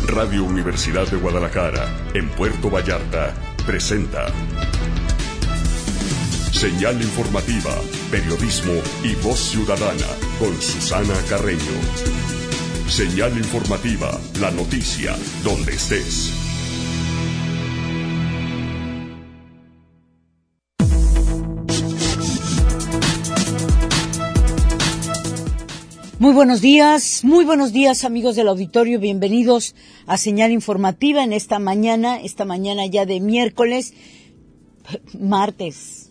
Radio Universidad de Guadalajara, en Puerto Vallarta, presenta Señal Informativa, Periodismo y Voz Ciudadana, con Susana Carreño. Señal Informativa, la noticia, donde estés. Muy buenos días amigos del auditorio, bienvenidos a Señal Informativa en esta mañana ya de martes.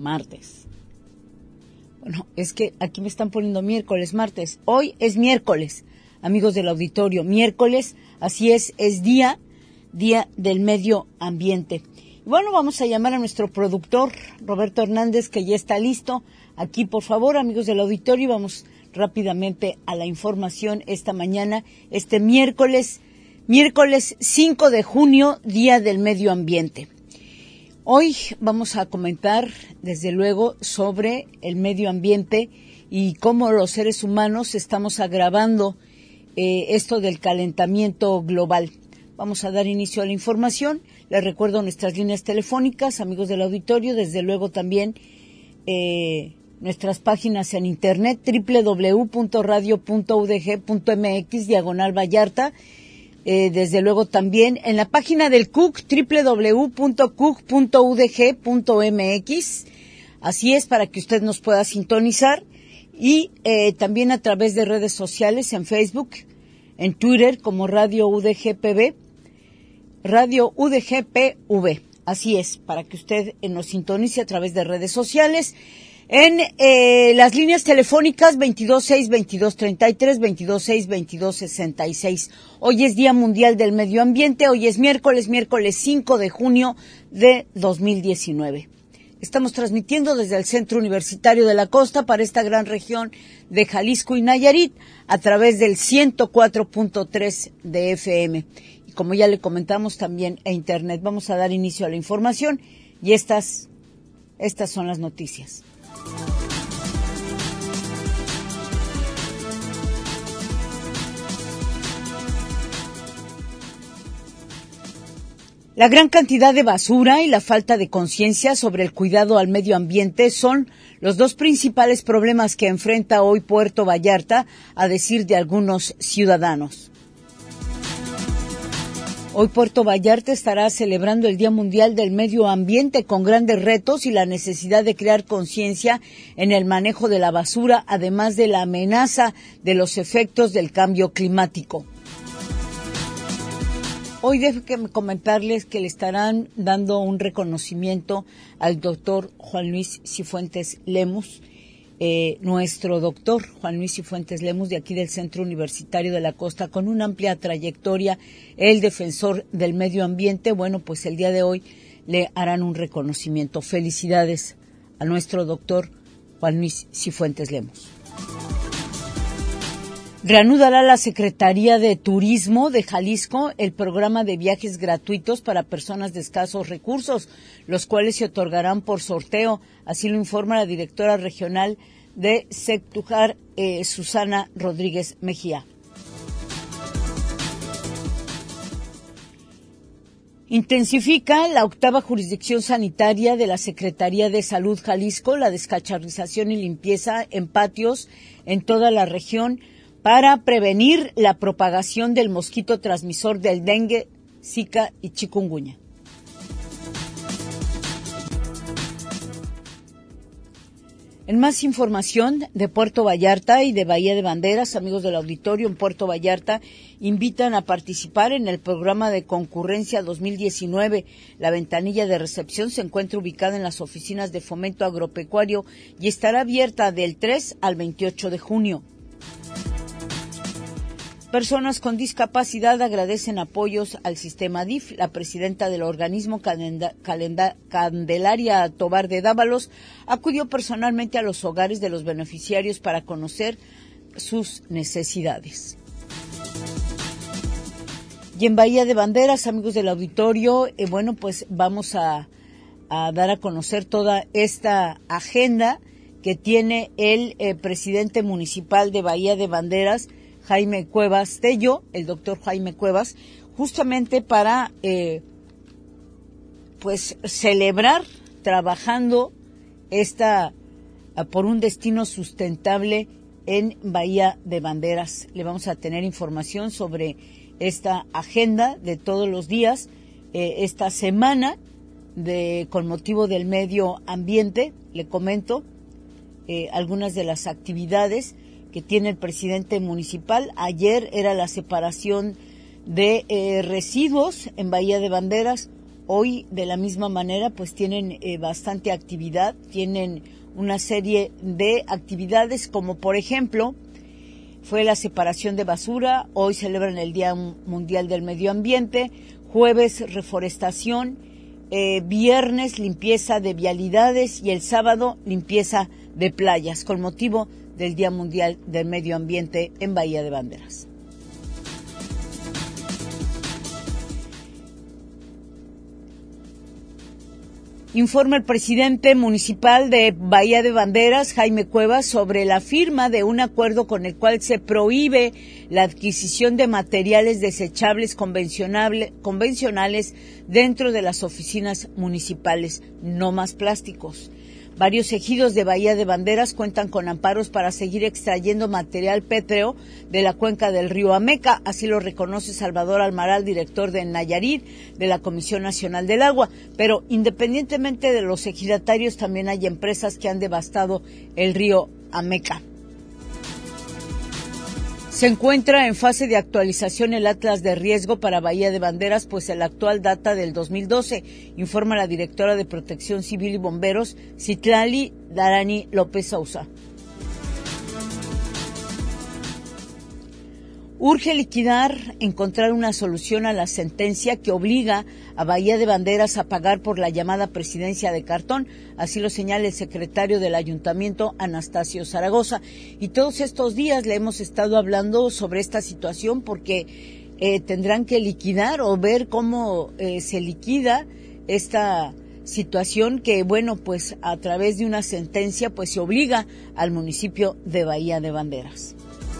Bueno, es que aquí me están poniendo martes. Hoy es miércoles, amigos del auditorio, miércoles, así es día del medio ambiente. Bueno, vamos a llamar a nuestro productor, Roberto Hernández, que ya está listo. Aquí, por favor, amigos del auditorio, vamos rápidamente a la información esta mañana, miércoles 5 de junio, Día del Medio Ambiente. Hoy vamos a comentar, desde luego, sobre el medio ambiente y cómo los seres humanos estamos agravando esto del calentamiento global. Vamos a dar inicio a la información. Les recuerdo nuestras líneas telefónicas, amigos del auditorio, desde luego también nuestras páginas en internet, www.radio.udg.mx/Vallarta, desde luego también en la página del CUC, www.cuc.udg.mx, así es, para que usted nos pueda sintonizar, y también a través de redes sociales, en Facebook, en Twitter, como Radio UDGPV, Radio UDGPV, así es, para que usted nos sintonice a través de redes sociales. En las líneas telefónicas 226-2233, 226-2266. Hoy es Día Mundial del Medio Ambiente, hoy es miércoles 5 de junio de 2019. Estamos transmitiendo desde el Centro Universitario de la Costa para esta gran región de Jalisco y Nayarit a través del 104.3 de FM. Y como ya le comentamos, también a internet. Vamos a dar inicio a la información y estas son las noticias. La gran cantidad de basura y la falta de conciencia sobre el cuidado al medio ambiente son los dos principales problemas que enfrenta hoy Puerto Vallarta, a decir de algunos ciudadanos. Hoy Puerto Vallarta estará celebrando el Día Mundial del Medio Ambiente con grandes retos y la necesidad de crear conciencia en el manejo de la basura, además de la amenaza de los efectos del cambio climático. Hoy déjenme comentarles que le estarán dando un reconocimiento al doctor Juan Luis Cifuentes Lemus, nuestro doctor Juan Luis Cifuentes Lemus, de aquí del Centro Universitario de la Costa, con una amplia trayectoria, el defensor del medio ambiente. Bueno, pues el día de hoy le harán un reconocimiento. Felicidades a nuestro doctor Juan Luis Cifuentes Lemus. Reanudará la Secretaría de Turismo de Jalisco el programa de viajes gratuitos para personas de escasos recursos, los cuales se otorgarán por sorteo. Así lo informa la directora regional de Sectujar, Susana Rodríguez Mejía. Intensifica la 8ª jurisdicción sanitaria de la Secretaría de Salud Jalisco la descacharrización y limpieza en patios en toda la región para prevenir la propagación del mosquito transmisor del dengue, zika y chikungunya. En más información de Puerto Vallarta y de Bahía de Banderas, amigos del auditorio, en Puerto Vallarta invitan a participar en el programa de concurrencia 2019. La ventanilla de recepción se encuentra ubicada en las oficinas de Fomento Agropecuario y estará abierta del 3 al 28 de junio. Personas con discapacidad agradecen apoyos al sistema DIF. La presidenta del organismo, Candelaria Tobar de Dávalos, acudió personalmente a los hogares de los beneficiarios para conocer sus necesidades. Y en Bahía de Banderas, amigos del auditorio, pues vamos a dar a conocer toda esta agenda que tiene el presidente municipal de Bahía de Banderas, Jaime Cuevas Tello, el doctor Jaime Cuevas, justamente para pues celebrar trabajando por un destino sustentable en Bahía de Banderas. Le vamos a tener información sobre esta agenda de todos los días, esta semana con motivo del medio ambiente. Le comento algunas de las actividades que tiene el presidente municipal. Ayer era la separación de residuos en Bahía de Banderas. Hoy, de la misma manera, pues tienen bastante actividad, tienen una serie de actividades como, por ejemplo, fue la separación de basura. Hoy celebran el Día Mundial del Medio Ambiente, jueves reforestación, viernes limpieza de vialidades y el sábado limpieza de playas con motivo del Día Mundial del Medio Ambiente en Bahía de Banderas. Informa el presidente municipal de Bahía de Banderas, Jaime Cuevas, sobre la firma de un acuerdo con el cual se prohíbe la adquisición de materiales desechables convencionales dentro de las oficinas municipales. No más plásticos. Varios ejidos de Bahía de Banderas cuentan con amparos para seguir extrayendo material pétreo de la cuenca del río Ameca. Así lo reconoce Salvador Almaral, director de Nayarit, de la Comisión Nacional del Agua. Pero independientemente de los ejidatarios, también hay empresas que han devastado el río Ameca. Se encuentra en fase de actualización el Atlas de Riesgo para Bahía de Banderas, pues el actual data del 2012, informa la directora de Protección Civil y Bomberos, Citlali Darani López Sousa. Urge encontrar una solución a la sentencia que obliga a Bahía de Banderas a pagar por la llamada presidencia de cartón, así lo señala el secretario del ayuntamiento, Anastasio Zaragoza. Y todos estos días le hemos estado hablando sobre esta situación porque tendrán que liquidar o ver cómo se liquida esta situación que, bueno, pues a través de una sentencia pues se obliga al municipio de Bahía de Banderas.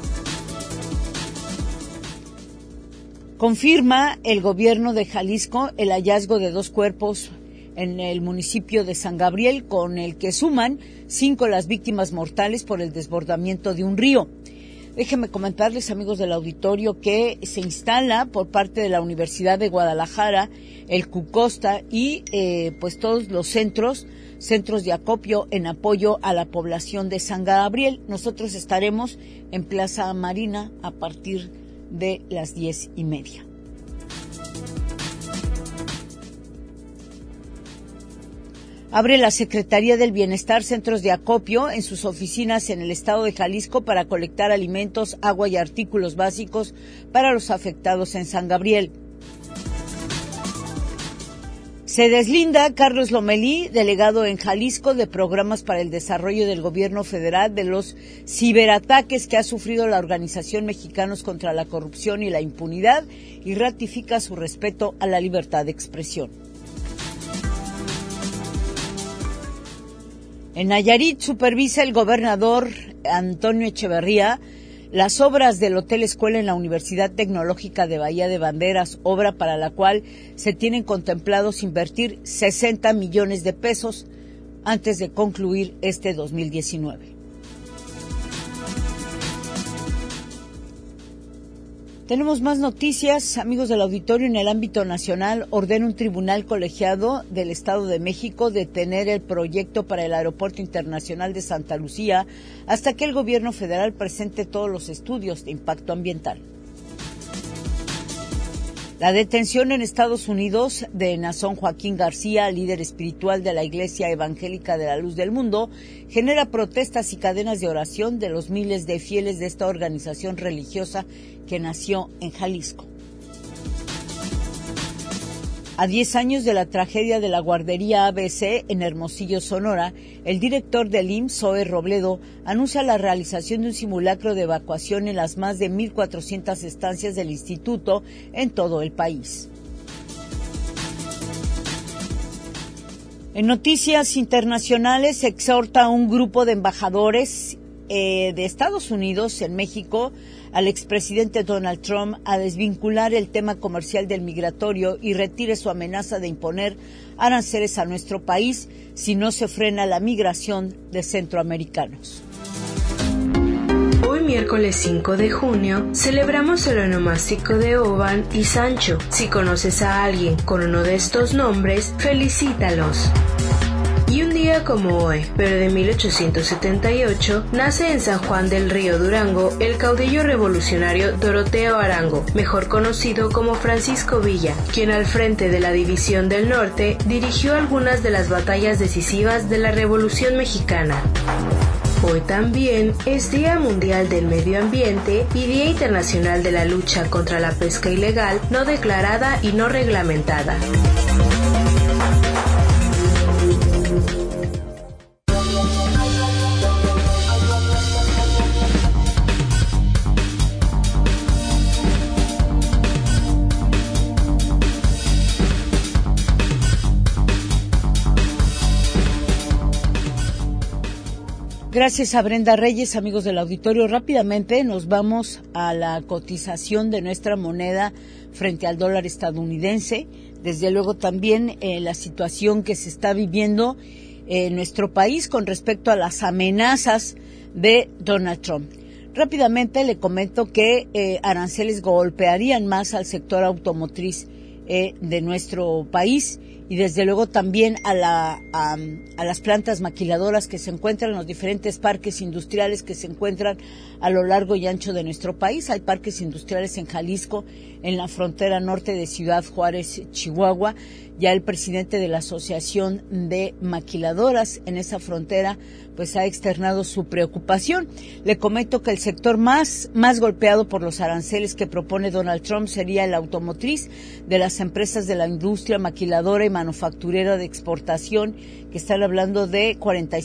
Confirma el gobierno de Jalisco el hallazgo de 2 cuerpos en el municipio de San Gabriel, con el que suman 5 las víctimas mortales por el desbordamiento de un río. Déjenme comentarles, amigos del auditorio, que se instala por parte de la Universidad de Guadalajara el CUCOSTA y pues todos los centros de acopio en apoyo a la población de San Gabriel. Nosotros estaremos en Plaza Marina a partir de las 10:30. Abre la Secretaría del Bienestar centros de acopio en sus oficinas en el estado de Jalisco para colectar alimentos, agua y artículos básicos para los afectados en San Gabriel. Se deslinda Carlos Lomelí, delegado en Jalisco de Programas para el Desarrollo del Gobierno Federal, de los ciberataques que ha sufrido la Organización Mexicanos contra la Corrupción y la Impunidad, y ratifica su respeto a la libertad de expresión. En Nayarit supervisa el gobernador Antonio Echeverría las obras del Hotel Escuela en la Universidad Tecnológica de Bahía de Banderas, obra para la cual se tienen contemplados invertir 60 millones de pesos antes de concluir este 2019. Tenemos más noticias, amigos del auditorio. En el ámbito nacional, ordena un tribunal colegiado del Estado de México detener el proyecto para el Aeropuerto Internacional de Santa Lucía hasta que el gobierno federal presente todos los estudios de impacto ambiental. La detención en Estados Unidos de Nazón Joaquín García, líder espiritual de la Iglesia Evangélica de la Luz del Mundo, genera protestas y cadenas de oración de los miles de fieles de esta organización religiosa que nació en Jalisco. A 10 años de la tragedia de la guardería ABC en Hermosillo, Sonora, el director del IMSS, Zoe Robledo, anuncia la realización de un simulacro de evacuación en las más de 1,400 estancias del instituto en todo el país. En noticias internacionales, se exhorta a un grupo de embajadores de Estados Unidos en México al expresidente Donald Trump a desvincular el tema comercial del migratorio y retire su amenaza de imponer aranceles a nuestro país si no se frena la migración de centroamericanos. Hoy, miércoles 5 de junio, celebramos el onomástico de Oban y Sancho. Si conoces a alguien con uno de estos nombres, felicítalos. Y un día como hoy, pero de 1878, nace en San Juan del Río, Durango, el caudillo revolucionario Doroteo Arango, mejor conocido como Francisco Villa, quien al frente de la División del Norte dirigió algunas de las batallas decisivas de la Revolución Mexicana. Hoy también es Día Mundial del Medio Ambiente y Día Internacional de la Lucha contra la Pesca Ilegal no declarada y no reglamentada. Gracias a Brenda Reyes, amigos del auditorio. Rápidamente nos vamos a la cotización de nuestra moneda frente al dólar estadounidense. Desde luego también la situación que se está viviendo en nuestro país con respecto a las amenazas de Donald Trump. Rápidamente le comento que aranceles golpearían más al sector automotriz de nuestro país y desde luego también a las plantas maquiladoras que se encuentran en los diferentes parques industriales que se encuentran a lo largo y ancho de nuestro país. Hay parques industriales en Jalisco, en la frontera norte de Ciudad Juárez, Chihuahua. Ya el presidente de la Asociación de Maquiladoras en esa frontera pues ha externado su preocupación. Le comento que el sector más golpeado por los aranceles que propone Donald Trump sería el automotriz, de las empresas de la industria maquiladora y manufacturera de exportación, que están hablando de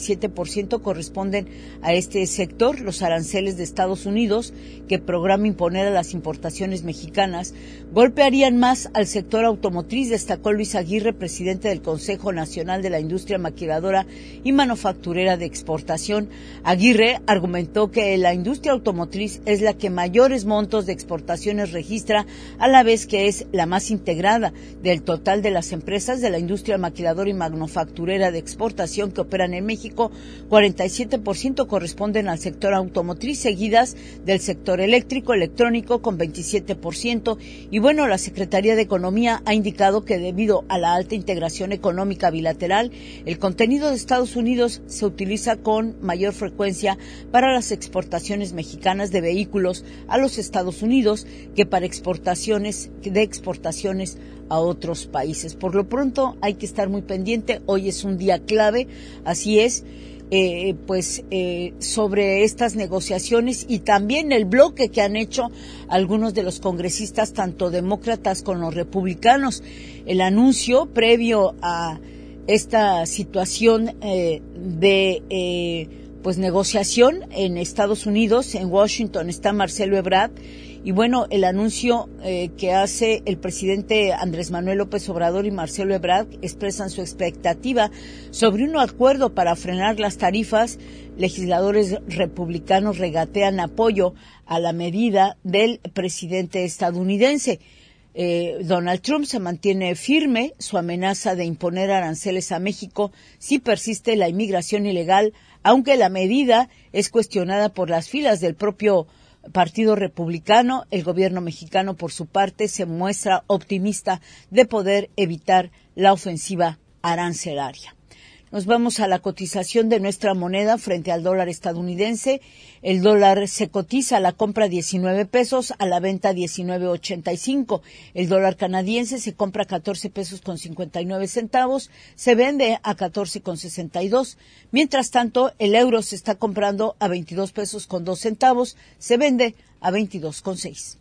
47% corresponden a este sector. Los aranceles de Estados Unidos, que programa imponer a las importaciones mexicanas, golpearían más al sector automotriz, destacó Luis Aguirre, presidente del Consejo Nacional de la Industria Maquiladora y Manufacturera de Exportación. Aguirre argumentó que la industria automotriz es la que mayores montos de exportaciones registra, a la vez que es la más integrada del total de las empresas de la industria maquiladora y manufacturera de exportación que operan en México. 47% corresponden al sector automotriz, seguidas del sector eléctrico, electrónico con 27%. Y bueno, la Secretaría de Economía ha indicado que debido a la alta integración económica bilateral, el contenido de Estados Unidos se utiliza con mayor frecuencia para las exportaciones mexicanas de vehículos a los Estados Unidos que para exportaciones a otros países. Por lo pronto hay que estar muy pendiente. Hoy es un día clave, así es, sobre estas negociaciones y también el bloque que han hecho algunos de los congresistas, tanto demócratas como los republicanos. El anuncio previo a esta situación negociación en Estados Unidos, en Washington está Marcelo Ebrard. Y bueno, el anuncio que hace el presidente Andrés Manuel López Obrador y Marcelo Ebrard expresan su expectativa sobre un acuerdo para frenar las tarifas. Legisladores republicanos regatean apoyo a la medida del presidente estadounidense. Donald Trump se mantiene firme su amenaza de imponer aranceles a México si persiste la inmigración ilegal, aunque la medida es cuestionada por las filas del propio Partido Republicano. El gobierno mexicano, por su parte, se muestra optimista de poder evitar la ofensiva arancelaria. Nos vamos a la cotización de nuestra moneda frente al dólar estadounidense. El dólar se cotiza a la compra 19 pesos, a la venta 19.85. El dólar canadiense se compra a 14 pesos con 59 centavos, se vende a 14.62. Mientras tanto, el euro se está comprando a 22 pesos con 2 centavos, se vende a 22.6.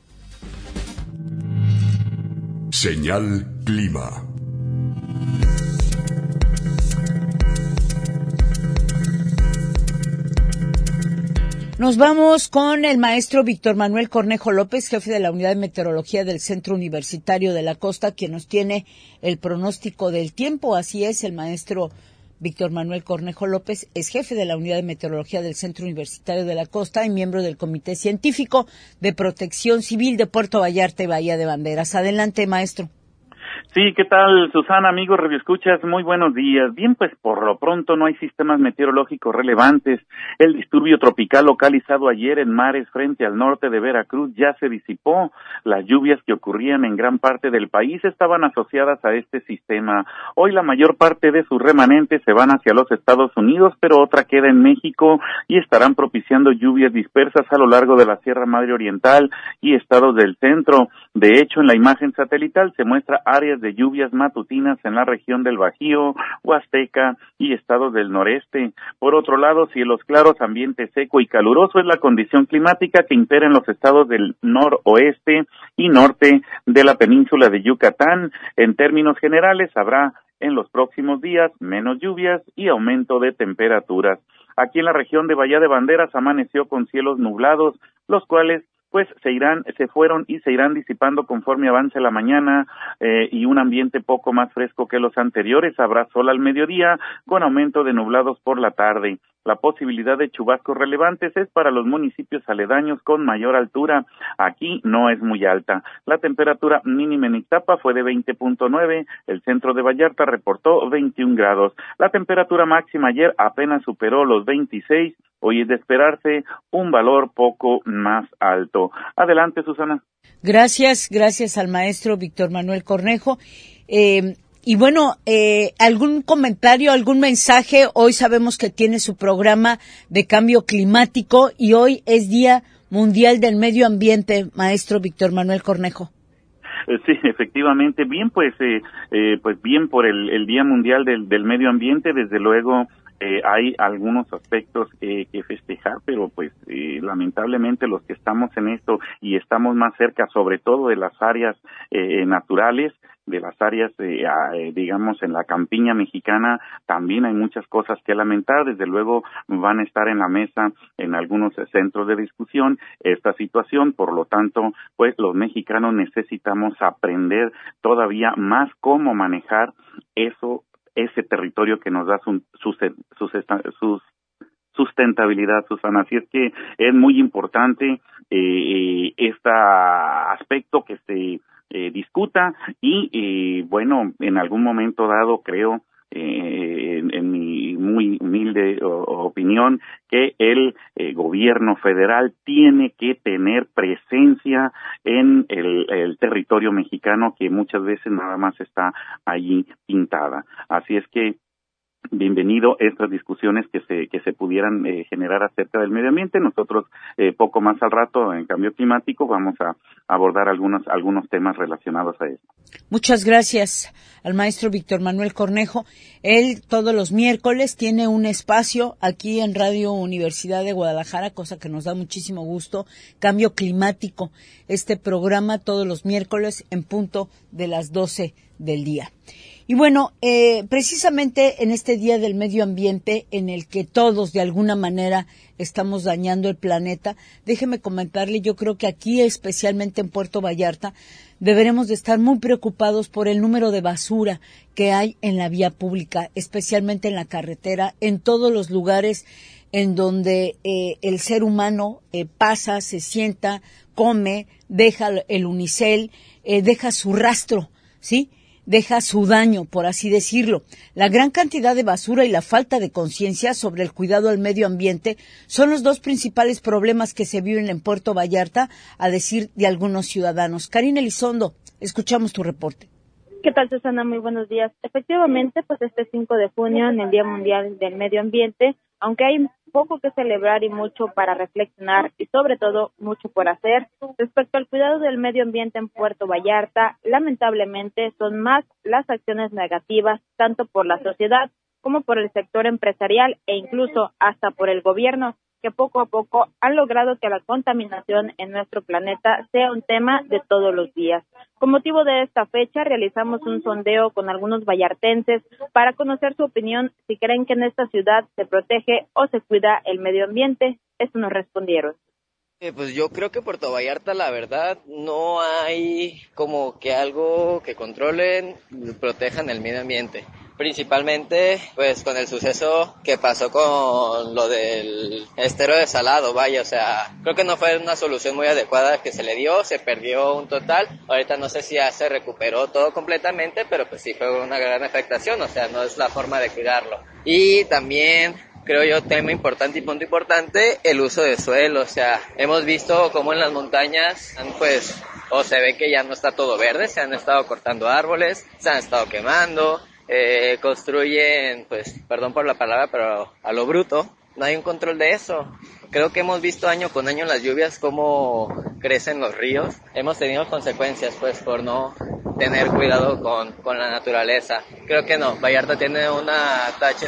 Señal Clima. Nos vamos con el maestro Víctor Manuel Cornejo López, jefe de la Unidad de Meteorología del Centro Universitario de la Costa, quien nos tiene el pronóstico del tiempo. Así es, el maestro Víctor Manuel Cornejo López es jefe de la Unidad de Meteorología del Centro Universitario de la Costa y miembro del Comité Científico de Protección Civil de Puerto Vallarta y Bahía de Banderas. Adelante, maestro. Sí, ¿qué tal, Susana, amigos radioescuchas? Muy buenos días. Bien, pues por lo pronto no hay sistemas meteorológicos relevantes. El disturbio tropical localizado ayer en mares frente al norte de Veracruz ya se disipó. Las lluvias que ocurrían en gran parte del país estaban asociadas a este sistema. Hoy la mayor parte de sus remanentes se van hacia los Estados Unidos, pero otra queda en México y estarán propiciando lluvias dispersas a lo largo de la Sierra Madre Oriental y estados del centro. De hecho, en la imagen satelital se muestra áreas de lluvias matutinas en la región del Bajío, Huasteca y estados del noreste. Por otro lado, cielos claros, ambiente seco y caluroso es la condición climática que impera en los estados del noroeste y norte de la península de Yucatán. En términos generales, habrá en los próximos días menos lluvias y aumento de temperaturas. Aquí en la región de Bahía de Banderas amaneció con cielos nublados, los cuales pues se fueron y se irán disipando conforme avance la mañana y un ambiente poco más fresco que los anteriores. Habrá sol al mediodía con aumento de nublados por la tarde. La posibilidad de chubascos relevantes es para los municipios aledaños con mayor altura. Aquí no es muy alta. La temperatura mínima en Ixtapa fue de 20.9, el centro de Vallarta reportó 21 grados. La temperatura máxima ayer apenas superó los 26, hoy es de esperarse un valor poco más alto. Adelante, Susana. Gracias al maestro Víctor Manuel Cornejo. Y bueno, ¿algún comentario, algún mensaje? Hoy sabemos que tiene su programa de cambio climático y hoy es Día Mundial del Medio Ambiente, maestro Víctor Manuel Cornejo. Sí, efectivamente, bien, pues bien por el Día Mundial del Medio Ambiente, desde luego. Hay algunos aspectos que festejar, pero pues lamentablemente los que estamos en esto y estamos más cerca, sobre todo de las áreas naturales, de las áreas, digamos, en la campiña mexicana, también hay muchas cosas que lamentar. Desde luego van a estar en la mesa en algunos centros de discusión esta situación, por lo tanto, pues los mexicanos necesitamos aprender todavía más cómo manejar ese territorio que nos da su sustentabilidad, Susana. Así es que es muy importante este aspecto que se discuta y bueno, en algún momento dado creo, en mi muy humilde opinión, que el gobierno federal tiene que tener presencia en el territorio mexicano, que muchas veces nada más está allí pintada. Así es que bienvenido estas discusiones que se pudieran generar acerca del medio ambiente. Nosotros poco más al rato en cambio climático vamos a abordar algunos temas relacionados a eso. Muchas gracias al maestro Víctor Manuel Cornejo. Él todos los miércoles tiene un espacio aquí en Radio Universidad de Guadalajara, cosa que nos da muchísimo gusto, Cambio Climático. Este programa todos los miércoles en punto de las 12 del día. Y bueno, precisamente en este Día del Medio Ambiente, en el que todos de alguna manera estamos dañando el planeta, déjeme comentarle, yo creo que aquí, especialmente en Puerto Vallarta, deberemos de estar muy preocupados por el número de basura que hay en la vía pública, especialmente en la carretera, en todos los lugares en donde el ser humano pasa, se sienta, come, deja el unicel, deja su rastro, ¿sí?, deja su daño, por así decirlo. La gran cantidad de basura y la falta de conciencia sobre el cuidado del medio ambiente son los dos principales problemas que se viven en Puerto Vallarta, a decir de algunos ciudadanos. Karina Elizondo, escuchamos tu reporte. ¿Qué tal, Susana? Muy buenos días. Efectivamente, pues este 5 de junio, en el Día Mundial del Medio Ambiente, aunque hay poco que celebrar y mucho para reflexionar y sobre todo mucho por hacer respecto al cuidado del medio ambiente en Puerto Vallarta, lamentablemente son más las acciones negativas tanto por la sociedad como por el sector empresarial e incluso hasta por el gobierno, que poco a poco han logrado que la contaminación en nuestro planeta sea un tema de todos los días. Con motivo de esta fecha, realizamos un sondeo con algunos vallartenses para conocer su opinión si creen que en esta ciudad se protege o se cuida el medio ambiente. Esto nos respondieron. Pues yo creo que Puerto Vallarta, la verdad, no hay como que algo que controlen y protejan el medio ambiente. Principalmente, pues, con el suceso que pasó con lo del estero de Salado, vaya, o sea, creo que no fue una solución muy adecuada que se le dio, se perdió un total, ahorita no sé si ya se recuperó todo completamente, pero pues sí fue una gran afectación, o sea, no es la forma de cuidarlo. Y también, creo yo, tema importante y punto importante, el uso de suelo, o sea, hemos visto cómo en las montañas, pues, o se ve que ya no está todo verde, se han estado cortando árboles, se han estado quemando, construyen, pues, perdón por la palabra, pero a lo bruto, no hay un control de eso. Creo que hemos visto año con año en las lluvias cómo crecen los ríos. Hemos tenido consecuencias, pues, por no tener cuidado con la naturaleza. Creo que no, Vallarta tiene una tacha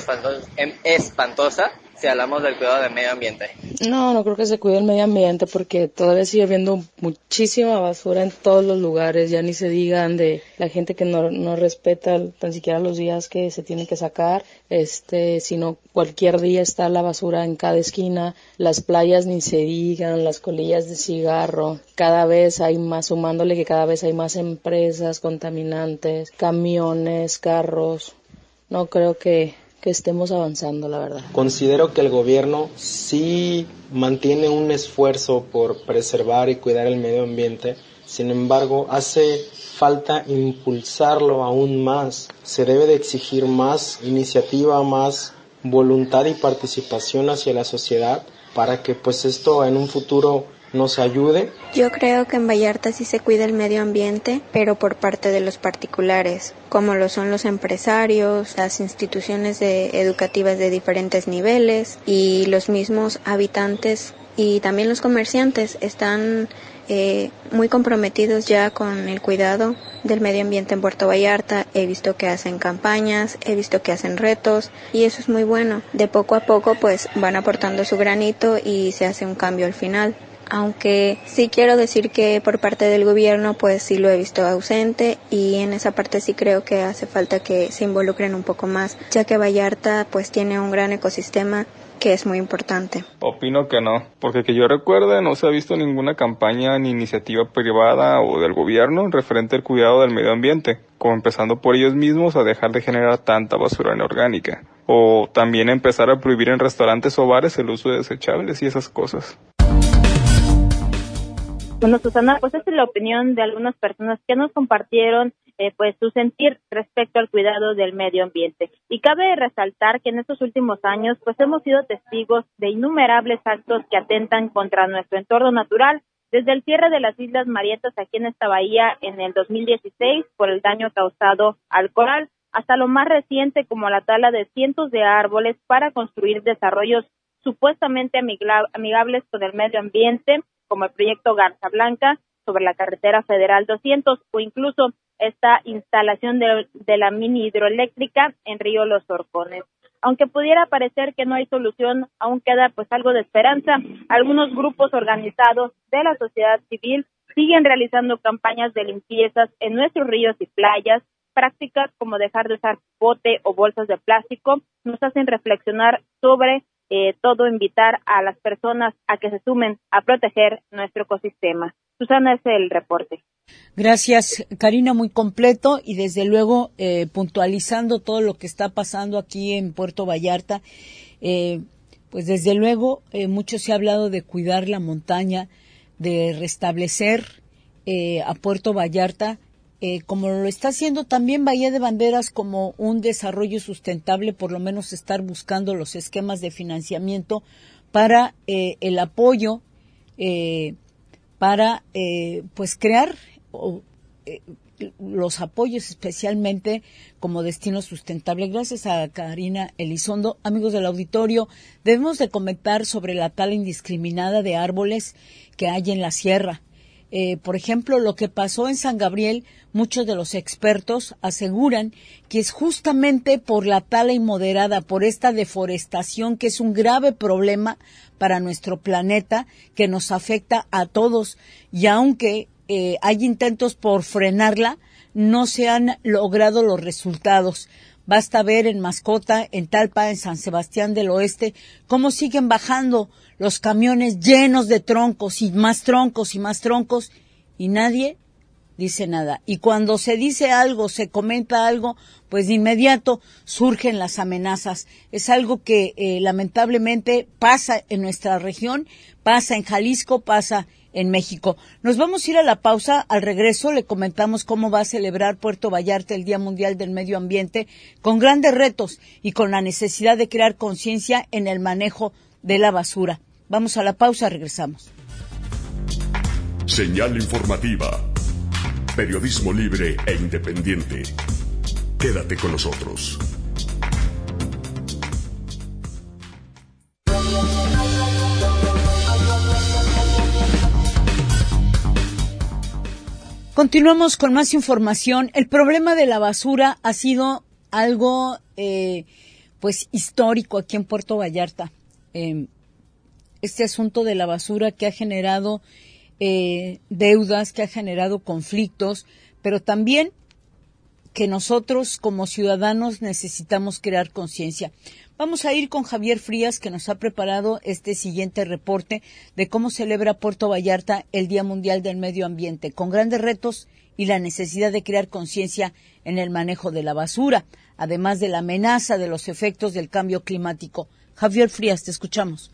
espantosa si hablamos del cuidado del medio ambiente. No creo que se cuide el medio ambiente porque todavía sigue habiendo muchísima basura en todos los lugares, ya ni se digan de la gente que no respeta tan siquiera los días que se tienen que sacar, sino cualquier día está la basura en cada esquina, las playas ni se digan, las colillas de cigarro, cada vez hay más, sumándole que cada vez hay más empresas contaminantes, camiones, carros, no creo que estemos avanzando, la verdad. Considero que el gobierno sí mantiene un esfuerzo por preservar y cuidar el medio ambiente, sin embargo, hace falta impulsarlo aún más. Se debe de exigir más iniciativa, más voluntad y participación hacia la sociedad para que pues esto en un futuro nos ayude. Yo creo que en Vallarta sí se cuida el medio ambiente, pero por parte de los particulares, como lo son los empresarios, las instituciones educativas de diferentes niveles y los mismos habitantes y también los comerciantes están muy comprometidos ya con el cuidado del medio ambiente en Puerto Vallarta. He visto que hacen campañas, he visto que hacen retos y eso es muy bueno. De poco a poco pues van aportando su granito y se hace un cambio al final. Aunque sí quiero decir que por parte del gobierno pues sí lo he visto ausente y en esa parte sí creo que hace falta que se involucren un poco más, ya que Vallarta pues tiene un gran ecosistema que es muy importante. Opino que no, porque que yo recuerde no se ha visto ninguna campaña ni iniciativa privada o del gobierno referente al cuidado del medio ambiente, como empezando por ellos mismos a dejar de generar tanta basura inorgánica, o también empezar a prohibir en restaurantes o bares el uso de desechables y esas cosas. Bueno, Susana, pues esta es la opinión de algunas personas que nos compartieron pues su sentir respecto al cuidado del medio ambiente. Y cabe resaltar que en estos últimos años pues hemos sido testigos de innumerables actos que atentan contra nuestro entorno natural, desde el cierre de las Islas Marietas aquí en esta bahía en el 2016 por el daño causado al coral, hasta lo más reciente como la tala de cientos de árboles para construir desarrollos supuestamente amigables con el medio ambiente, como el proyecto Garza Blanca sobre la carretera federal 200 o incluso esta instalación de la mini hidroeléctrica en Río Los Horcones. Aunque pudiera parecer que no hay solución, aún queda pues algo de esperanza. Algunos grupos organizados de la sociedad civil siguen realizando campañas de limpiezas en nuestros ríos y playas. Prácticas como dejar de usar bote o bolsas de plástico nos hacen reflexionar sobre todo, invitar a las personas a que se sumen a proteger nuestro ecosistema. Susana, ese es el reporte. Gracias, Karina, muy completo y desde luego puntualizando todo lo que está pasando aquí en Puerto Vallarta. Pues desde luego mucho se ha hablado de cuidar la montaña, de restablecer a Puerto Vallarta como lo está haciendo también Bahía de Banderas como un desarrollo sustentable, por lo menos estar buscando los esquemas de financiamiento para el apoyo, para pues crear los apoyos especialmente como destino sustentable. Gracias a Karina Elizondo. Amigos del auditorio, debemos de comentar sobre la tala indiscriminada de árboles que hay en la sierra. Por ejemplo, lo que pasó en San Gabriel, muchos de los expertos aseguran que es justamente por la tala inmoderada, por esta deforestación que es un grave problema para nuestro planeta, que nos afecta a todos. Y aunque hay intentos por frenarla, no se han logrado los resultados. Basta ver en Mascota, en Talpa, en San Sebastián del Oeste, cómo siguen bajando los camiones llenos de troncos y más troncos, y nadie dice nada. Y cuando se dice algo, se comenta algo, pues de inmediato surgen las amenazas. Es algo que lamentablemente pasa en nuestra región, pasa en Jalisco, pasa en México. Nos vamos a ir a la pausa. Al regreso le comentamos cómo va a celebrar Puerto Vallarta el Día Mundial del Medio Ambiente, con grandes retos y con la necesidad de crear conciencia en el manejo de la basura. Vamos a la pausa, regresamos. Señal informativa. Periodismo libre e independiente. Quédate con nosotros. Continuamos con más información. El problema de la basura ha sido algo, pues, histórico aquí en Puerto Vallarta. Este asunto de la basura que ha generado deudas, que ha generado conflictos, pero también que nosotros como ciudadanos necesitamos crear conciencia. Vamos a ir con Javier Frías, que nos ha preparado este siguiente reporte de cómo celebra Puerto Vallarta el Día Mundial del Medio Ambiente, con grandes retos y la necesidad de crear conciencia en el manejo de la basura, además de la amenaza de los efectos del cambio climático. Javier Frías, te escuchamos.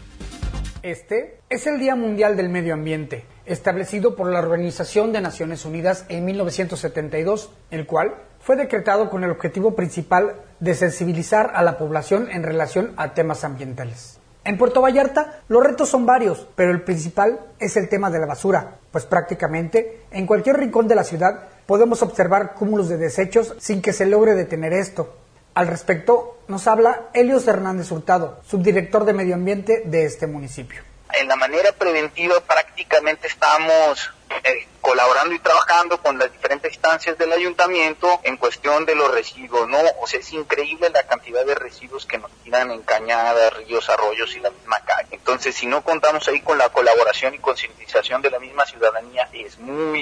Este es el Día Mundial del Medio Ambiente, establecido por la Organización de Naciones Unidas en 1972, el cual fue decretado con el objetivo principal de sensibilizar a la población en relación a temas ambientales. En Puerto Vallarta los retos son varios, pero el principal es el tema de la basura, pues prácticamente en cualquier rincón de la ciudad podemos observar cúmulos de desechos sin que se logre detener esto. Al respecto nos habla Helios Hernández Hurtado, subdirector de Medio Ambiente de este municipio. En la manera preventiva prácticamente estamos colaborando y trabajando con las diferentes instancias del ayuntamiento en cuestión de los residuos, ¿no? O sea, es increíble la cantidad de residuos que nos tiran en cañadas, ríos, arroyos y la misma calle. Entonces, si no contamos ahí con la colaboración y concientización de la misma ciudadanía, es muy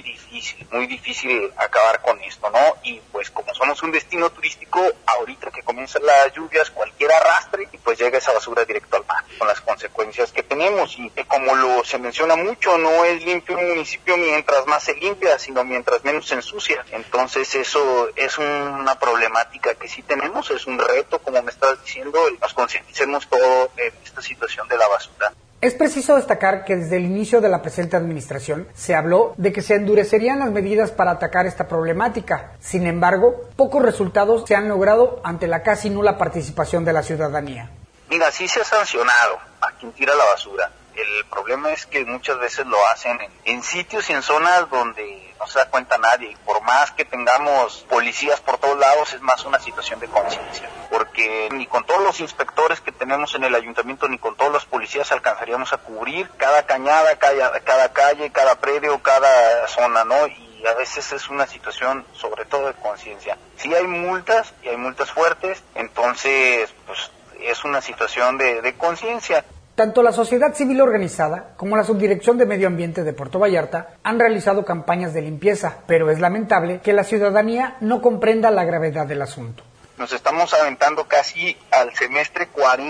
difícil acabar con esto, ¿no? Y pues como somos un destino turístico, ahorita que comienzan las lluvias, cualquier arrastre y pues llega esa basura directo al mar, con las consecuencias que tenemos. Y como se menciona mucho, no es limpio un municipio mientras más se limpia, sino mientras menos se ensucia. Entonces eso es una problemática que sí tenemos, es un reto, como me estás diciendo, nos concienticemos todo en esta situación de la basura. Es preciso destacar que desde el inicio de la presente administración se habló de que se endurecerían las medidas para atacar esta problemática. Sin embargo, pocos resultados se han logrado ante la casi nula participación de la ciudadanía. Mira, sí se ha sancionado a quien tira la basura. El problema es que muchas veces lo hacen en sitios y en zonas donde no se da cuenta nadie. Y por más que tengamos policías por todos lados, es más una situación de conciencia. Porque ni con todos los inspectores que tenemos en el ayuntamiento, ni con todos los policías alcanzaríamos a cubrir cada cañada, cada calle, cada predio, cada zona, ¿no? Y a veces es una situación sobre todo de conciencia. Sí hay multas, y hay multas fuertes, entonces pues es una situación de conciencia. Tanto la sociedad civil organizada como la Subdirección de Medio Ambiente de Puerto Vallarta han realizado campañas de limpieza, pero es lamentable que la ciudadanía no comprenda la gravedad del asunto. Nos estamos aventando casi al semestre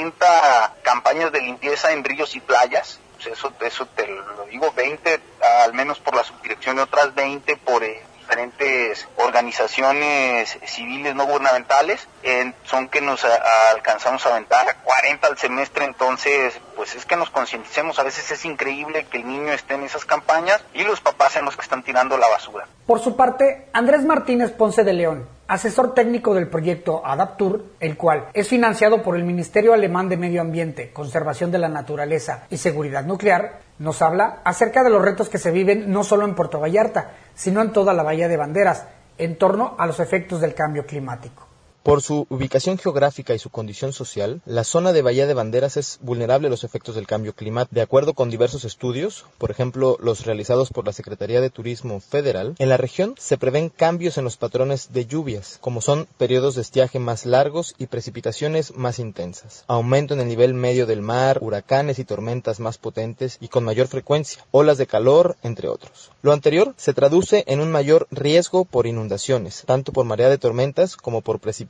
40 campañas de limpieza en ríos y playas. Eso te lo digo, 20 al menos por la subdirección y otras 20 por diferentes organizaciones civiles no gubernamentales, son que nos alcanzamos a aventar 40 al semestre. Entonces pues es que nos concienticemos. A veces es increíble que el niño esté en esas campañas y los papás sean los que están tirando la basura. Por su parte, Andrés Martínez Ponce de León, asesor técnico del proyecto Adaptur, el cual es financiado por el Ministerio Alemán de Medio Ambiente, Conservación de la Naturaleza y Seguridad Nuclear, nos habla acerca de los retos que se viven no solo en Puerto Vallarta, sino en toda la Bahía de Banderas, en torno a los efectos del cambio climático. Por su ubicación geográfica y su condición social, la zona de Bahía de Banderas es vulnerable a los efectos del cambio climático. De acuerdo con diversos estudios, por ejemplo los realizados por la Secretaría de Turismo Federal, en la región se prevén cambios en los patrones de lluvias, como son periodos de estiaje más largos y precipitaciones más intensas, aumento en el nivel medio del mar, huracanes y tormentas más potentes y con mayor frecuencia, olas de calor, entre otros. Lo anterior se traduce en un mayor riesgo por inundaciones, tanto por marea de tormentas como por precipitaciones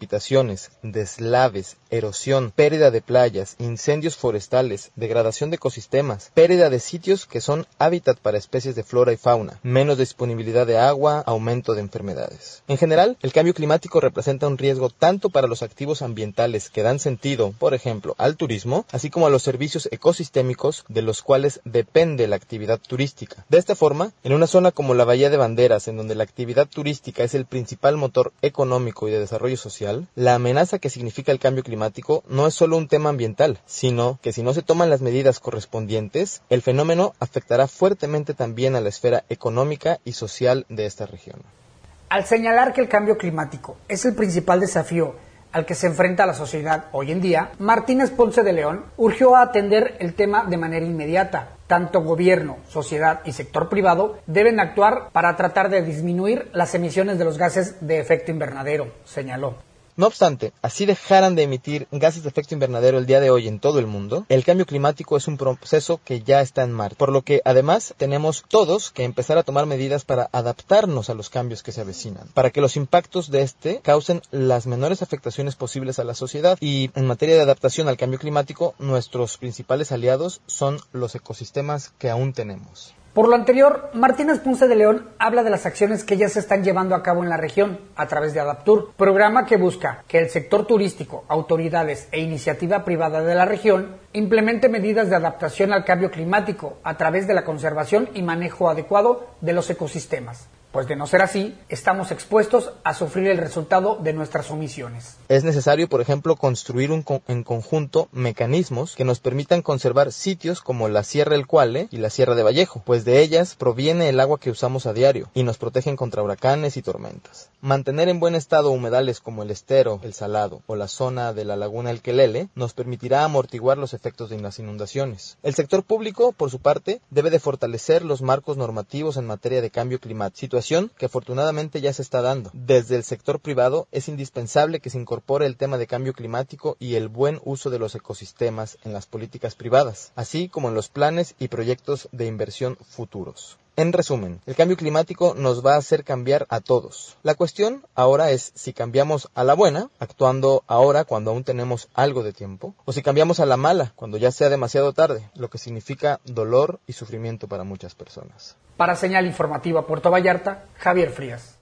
precipitaciones, deslaves, erosión, pérdida de playas, incendios forestales, degradación de ecosistemas, pérdida de sitios que son hábitat para especies de flora y fauna, menos disponibilidad de agua, aumento de enfermedades. En general, el cambio climático representa un riesgo tanto para los activos ambientales que dan sentido, por ejemplo, al turismo, así como a los servicios ecosistémicos de los cuales depende la actividad turística. De esta forma, en una zona como la Bahía de Banderas, en donde la actividad turística es el principal motor económico y de desarrollo social, la amenaza que significa el cambio climático no es solo un tema ambiental, sino que si no se toman las medidas correspondientes, el fenómeno afectará fuertemente también a la esfera económica y social de esta región. Al señalar que el cambio climático es el principal desafío al que se enfrenta la sociedad hoy en día, Martínez Ponce de León urgió a atender el tema de manera inmediata. Tanto gobierno, sociedad y sector privado deben actuar para tratar de disminuir las emisiones de los gases de efecto invernadero, señaló. No obstante, así dejaran de emitir gases de efecto invernadero el día de hoy en todo el mundo, el cambio climático es un proceso que ya está en marcha, por lo que además tenemos todos que empezar a tomar medidas para adaptarnos a los cambios que se avecinan, para que los impactos de este causen las menores afectaciones posibles a la sociedad. Y en materia de adaptación al cambio climático, nuestros principales aliados son los ecosistemas que aún tenemos. Por lo anterior, Martínez Ponce de León habla de las acciones que ya se están llevando a cabo en la región a través de Adaptur, programa que busca que el sector turístico, autoridades e iniciativa privada de la región implemente medidas de adaptación al cambio climático a través de la conservación y manejo adecuado de los ecosistemas. Pues de no ser así, estamos expuestos a sufrir el resultado de nuestras omisiones. Es necesario, por ejemplo, construir en conjunto mecanismos que nos permitan conservar sitios como la Sierra El Cuale y la Sierra de Vallejo, pues de ellas proviene el agua que usamos a diario y nos protegen contra huracanes y tormentas. Mantener en buen estado humedales como el Estero, el Salado o la zona de la Laguna El Quelele nos permitirá amortiguar los efectos de las inundaciones. El sector público, por su parte, debe de fortalecer los marcos normativos en materia de cambio climático, situación que afortunadamente ya se está dando. Desde el sector privado es indispensable que se incorpore el tema de cambio climático y el buen uso de los ecosistemas en las políticas privadas, así como en los planes y proyectos de inversión futuros. En resumen, el cambio climático nos va a hacer cambiar a todos. La cuestión ahora es si cambiamos a la buena, actuando ahora cuando aún tenemos algo de tiempo, o si cambiamos a la mala, cuando ya sea demasiado tarde, lo que significa dolor y sufrimiento para muchas personas. Para Señal Informativa Puerto Vallarta, Javier Frías.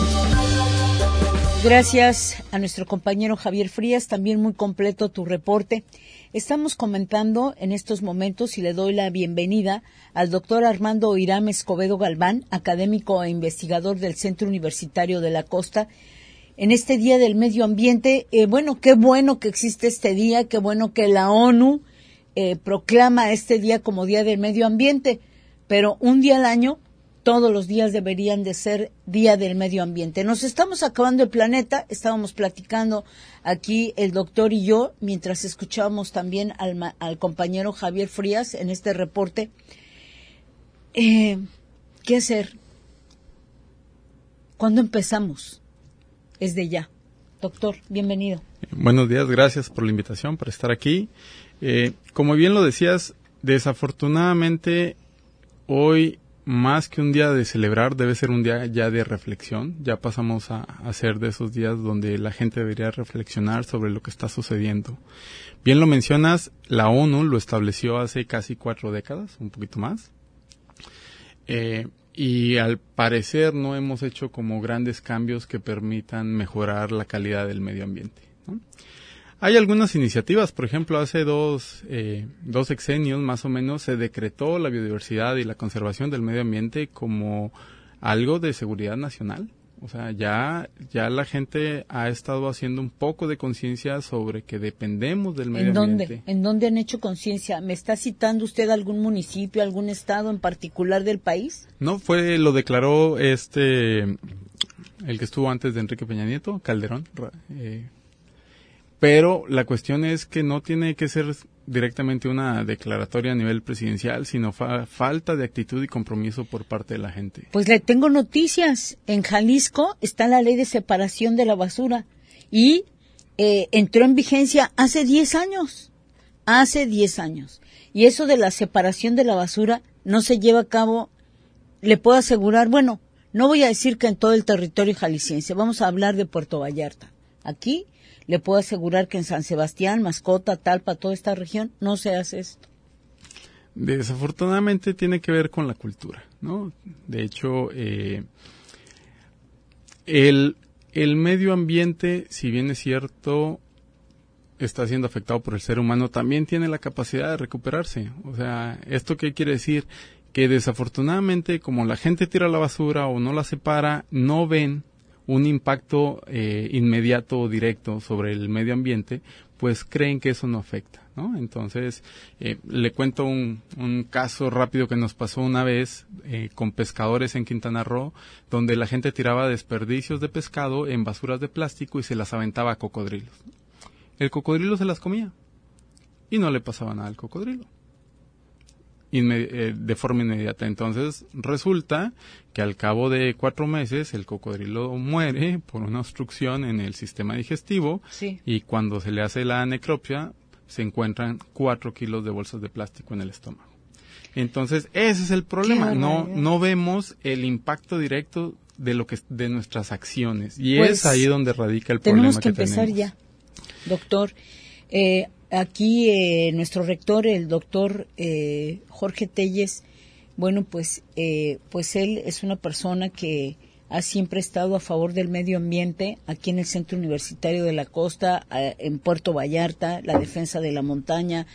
Gracias a nuestro compañero Javier Frías, también muy completo tu reporte. Estamos comentando en estos momentos y le doy la bienvenida al doctor Armando Irán Escobedo Galván, académico e investigador del Centro Universitario de la Costa, en este Día del Medio Ambiente. Qué bueno que existe este día, qué bueno que la ONU proclama este día como Día del Medio Ambiente, pero un día al año, todos los días deberían de ser Día del Medio Ambiente. Nos estamos acabando el planeta, estábamos platicando aquí el doctor y yo, mientras escuchábamos también al compañero Javier Frías en este reporte. ¿Qué hacer? ¿Cuándo empezamos? Es de ya. Doctor, bienvenido. Buenos días, gracias por la invitación, por estar aquí. Como bien lo decías, desafortunadamente hoy, más que un día de celebrar, debe ser un día ya de reflexión. Ya pasamos a ser de esos días donde la gente debería reflexionar sobre lo que está sucediendo. Bien lo mencionas, la ONU lo estableció hace casi 4 décadas, un poquito más. Y al parecer no hemos hecho como grandes cambios que permitan mejorar la calidad del medio ambiente, ¿no? Hay algunas iniciativas, por ejemplo, hace dos sexenios más o menos se decretó la biodiversidad y la conservación del medio ambiente como algo de seguridad nacional. O sea, ya la gente ha estado haciendo un poco de conciencia sobre que dependemos del medio ambiente. ¿En dónde han hecho conciencia? ¿Me está citando usted algún municipio, algún estado en particular del país? No, lo declaró el que estuvo antes de Enrique Peña Nieto, Calderón. Pero la cuestión es que no tiene que ser directamente una declaratoria a nivel presidencial, sino falta de actitud y compromiso por parte de la gente. Pues le tengo noticias. En Jalisco está la ley de separación de la basura y entró en vigencia hace 10 años. Hace 10 años. Y eso de la separación de la basura no se lleva a cabo, le puedo asegurar, no voy a decir que en todo el territorio jalisciense, vamos a hablar de Puerto Vallarta. Aquí le puedo asegurar que en San Sebastián, Mascota, Talpa, toda esta región, no se hace esto. Desafortunadamente tiene que ver con la cultura, ¿no? De hecho, el medio ambiente, si bien es cierto, está siendo afectado por el ser humano, también tiene la capacidad de recuperarse. O sea, ¿esto qué quiere decir? Que desafortunadamente, como la gente tira la basura o no la separa, no ven un impacto inmediato o directo sobre el medio ambiente, pues creen que eso no afecta, ¿no? Entonces, le cuento un caso rápido que nos pasó una vez con pescadores en Quintana Roo, donde la gente tiraba desperdicios de pescado en basuras de plástico y se las aventaba a cocodrilos. El cocodrilo se las comía y no le pasaba nada al cocodrilo de forma inmediata. Entonces resulta que al cabo de 4 meses el cocodrilo muere por una obstrucción en el sistema digestivo, sí. Y cuando se le hace la necropsia se encuentran 4 kilos de bolsas de plástico en el estómago. Entonces ese es el problema, no vemos el impacto directo de nuestras acciones, y pues, es ahí donde radica el problema que tenemos. Tenemos que empezar ya, doctor. Aquí nuestro rector, el doctor Jorge Telles, bueno, pues él es una persona que ha siempre estado a favor del medio ambiente aquí en el Centro Universitario de la Costa, en Puerto Vallarta, la defensa de la montaña.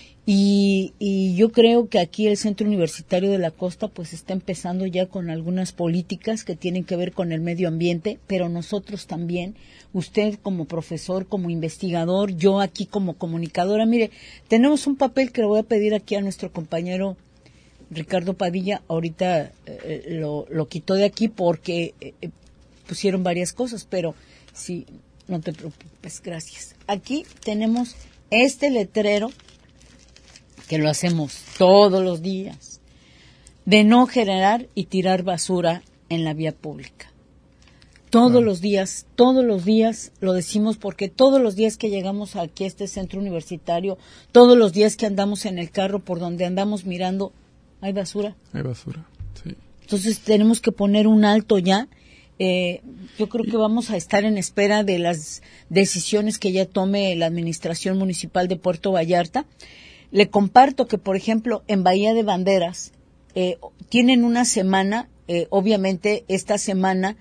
Y yo creo que aquí el Centro Universitario de la Costa pues está empezando ya con algunas políticas que tienen que ver con el medio ambiente, pero nosotros también, usted como profesor, como investigador, yo aquí como comunicadora, mire, tenemos un papel que le voy a pedir aquí a nuestro compañero Ricardo Padilla, ahorita lo quitó de aquí porque pusieron varias cosas, pero sí, no te preocupes, gracias. Aquí tenemos este letrero que lo hacemos todos los días, de no generar y tirar basura en la vía pública. Todos los días lo decimos porque todos los días que llegamos aquí a este centro universitario, todos los días que andamos en el carro por donde andamos mirando, hay basura. Hay basura, sí. Entonces tenemos que poner un alto ya. Yo creo que vamos a estar en espera de las decisiones que ya tome la Administración Municipal de Puerto Vallarta. Le comparto que, por ejemplo, en Bahía de Banderas tienen una semana, obviamente esta semana,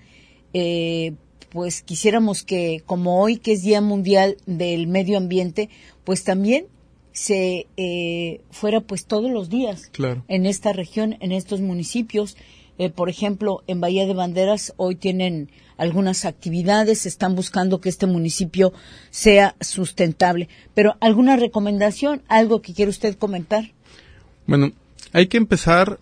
pues quisiéramos que, como hoy que es Día Mundial del Medio Ambiente, pues también se fuera pues todos los días, claro, en esta región, en estos municipios. Por ejemplo, en Bahía de Banderas hoy tienen algunas actividades, están buscando que este municipio sea sustentable. Pero, ¿alguna recomendación, algo que quiere usted comentar? Bueno, hay que empezar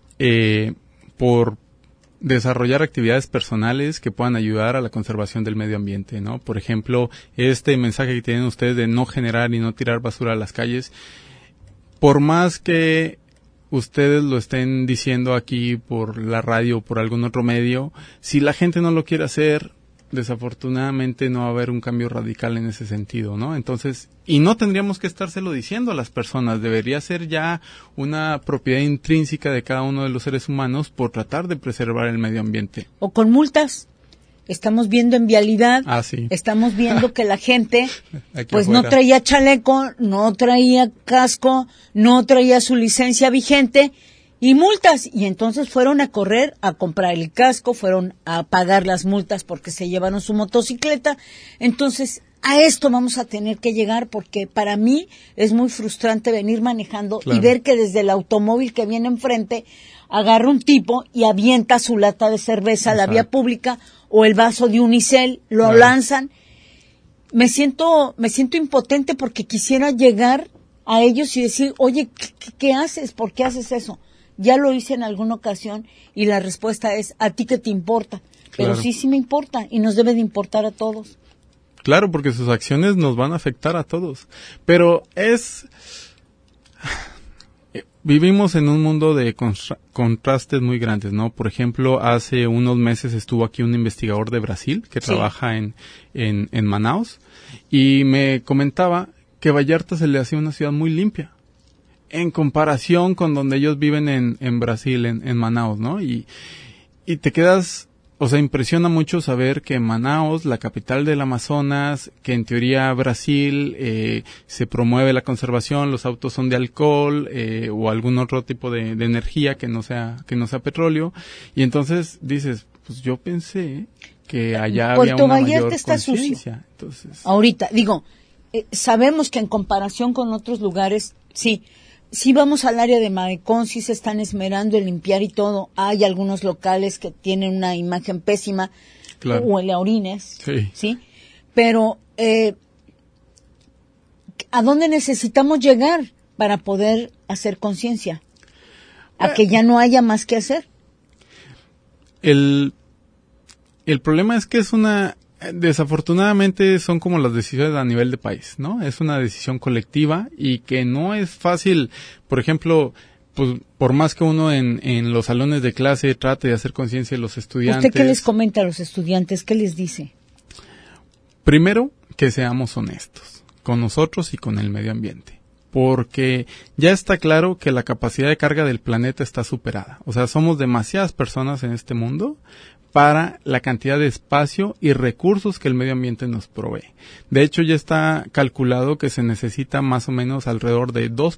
por desarrollar actividades personales que puedan ayudar a la conservación del medio ambiente, ¿no? Por ejemplo, este mensaje que tienen ustedes de no generar y no tirar basura a las calles, por más que ustedes lo estén diciendo aquí por la radio o por algún otro medio, si la gente no lo quiere hacer, desafortunadamente no va a haber un cambio radical en ese sentido, ¿no? Entonces, y no tendríamos que estárselo diciendo a las personas, debería ser ya una propiedad intrínseca de cada uno de los seres humanos por tratar de preservar el medio ambiente. O con multas. Estamos viendo en vialidad, sí. Estamos viendo que la gente pues afuera no traía chaleco, no traía casco, no traía su licencia vigente y multas. Y entonces fueron a correr a comprar el casco, fueron a pagar las multas porque se llevaron su motocicleta. Entonces, a esto vamos a tener que llegar porque para mí es muy frustrante venir manejando, claro, y ver que desde el automóvil que viene enfrente agarra un tipo y avienta su lata de cerveza a la vía pública o el vaso de unicel, lo lanzan. Me siento impotente porque quisiera llegar a ellos y decir, oye, ¿qué haces? ¿Por qué haces eso? Ya lo hice en alguna ocasión y la respuesta es, ¿a ti qué te importa? Pero claro, sí me importa y nos debe de importar a todos. Claro, porque sus acciones nos van a afectar a todos. Pero vivimos en un mundo de contrastes muy grandes, ¿no? Por ejemplo, hace unos meses estuvo aquí un investigador de Brasil que trabaja en Manaus y me comentaba que Vallarta se le hacía una ciudad muy limpia en comparación con donde ellos viven en Brasil, en Manaus, ¿no? Y te quedas o sea, impresiona mucho saber que Manaos, la capital del Amazonas, que en teoría Brasil se promueve la conservación, los autos son de alcohol o algún otro tipo de energía que no sea petróleo, y entonces dices, pues yo pensé que allá había una mayor conciencia. Entonces, ahorita, digo, sabemos que en comparación con otros lugares, sí vamos al área de Malecón, sí se están esmerando en limpiar y todo. Hay algunos locales que tienen una imagen pésima, claro, huele a orines, sí. Pero, ¿a dónde necesitamos llegar para poder hacer conciencia? ¿A que ya no haya más que hacer? El problema es que desafortunadamente son como las decisiones a nivel de país, ¿no? Es una decisión colectiva y que no es fácil, por ejemplo, pues por más que uno en los salones de clase trate de hacer conciencia de los estudiantes. ¿Usted qué les comenta a los estudiantes? ¿Qué les dice? Primero, que seamos honestos con nosotros y con el medio ambiente. Porque ya está claro que la capacidad de carga del planeta está superada. O sea, somos demasiadas personas en este mundo para la cantidad de espacio y recursos que el medio ambiente nos provee. De hecho, ya está calculado que se necesita más o menos alrededor de 2,5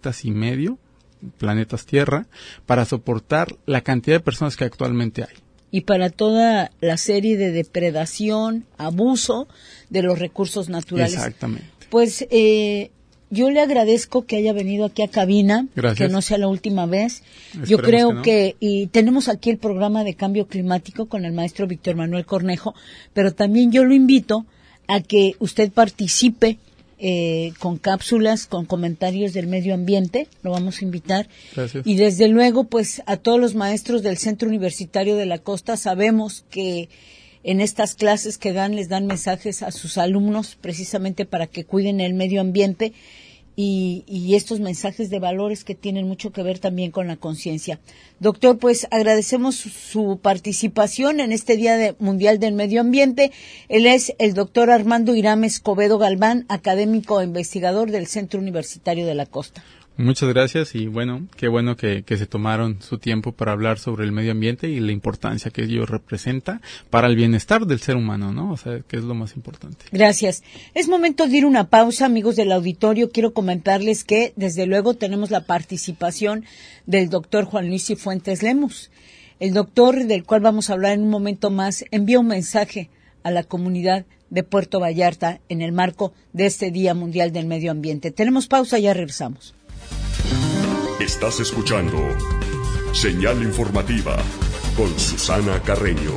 planetas Tierra, para soportar la cantidad de personas que actualmente hay. Y para toda la serie de depredación, abuso de los recursos naturales. Exactamente. Pues yo le agradezco que haya venido aquí a cabina. Gracias. Que no sea la última vez. Esperemos yo creo que no. Y tenemos aquí el programa de cambio climático con el maestro Víctor Manuel Cornejo, pero también yo lo invito a que usted participe con cápsulas, con comentarios del medio ambiente, lo vamos a invitar. Gracias. Y desde luego, pues a todos los maestros del Centro Universitario de la Costa, sabemos que en estas clases que dan, les dan mensajes a sus alumnos precisamente para que cuiden el medio ambiente y estos mensajes de valores que tienen mucho que ver también con la conciencia. Doctor, pues agradecemos su participación en este Día Mundial del Medio Ambiente. Él es el doctor Armando Irame Escobedo Galván, académico e investigador del Centro Universitario de la Costa. Muchas gracias y bueno, qué bueno que se tomaron su tiempo para hablar sobre el medio ambiente y la importancia que ello representa para el bienestar del ser humano, ¿no? O sea, que es lo más importante. Gracias. Es momento de ir una pausa, amigos del auditorio. Quiero comentarles que, desde luego, tenemos la participación del doctor Juan Luis Cifuentes Lemus. El doctor, del cual vamos a hablar en un momento más, envía un mensaje a la comunidad de Puerto Vallarta en el marco de este Día Mundial del Medio Ambiente. Tenemos pausa, ya regresamos. Estás escuchando Señal Informativa con Susana Carreño.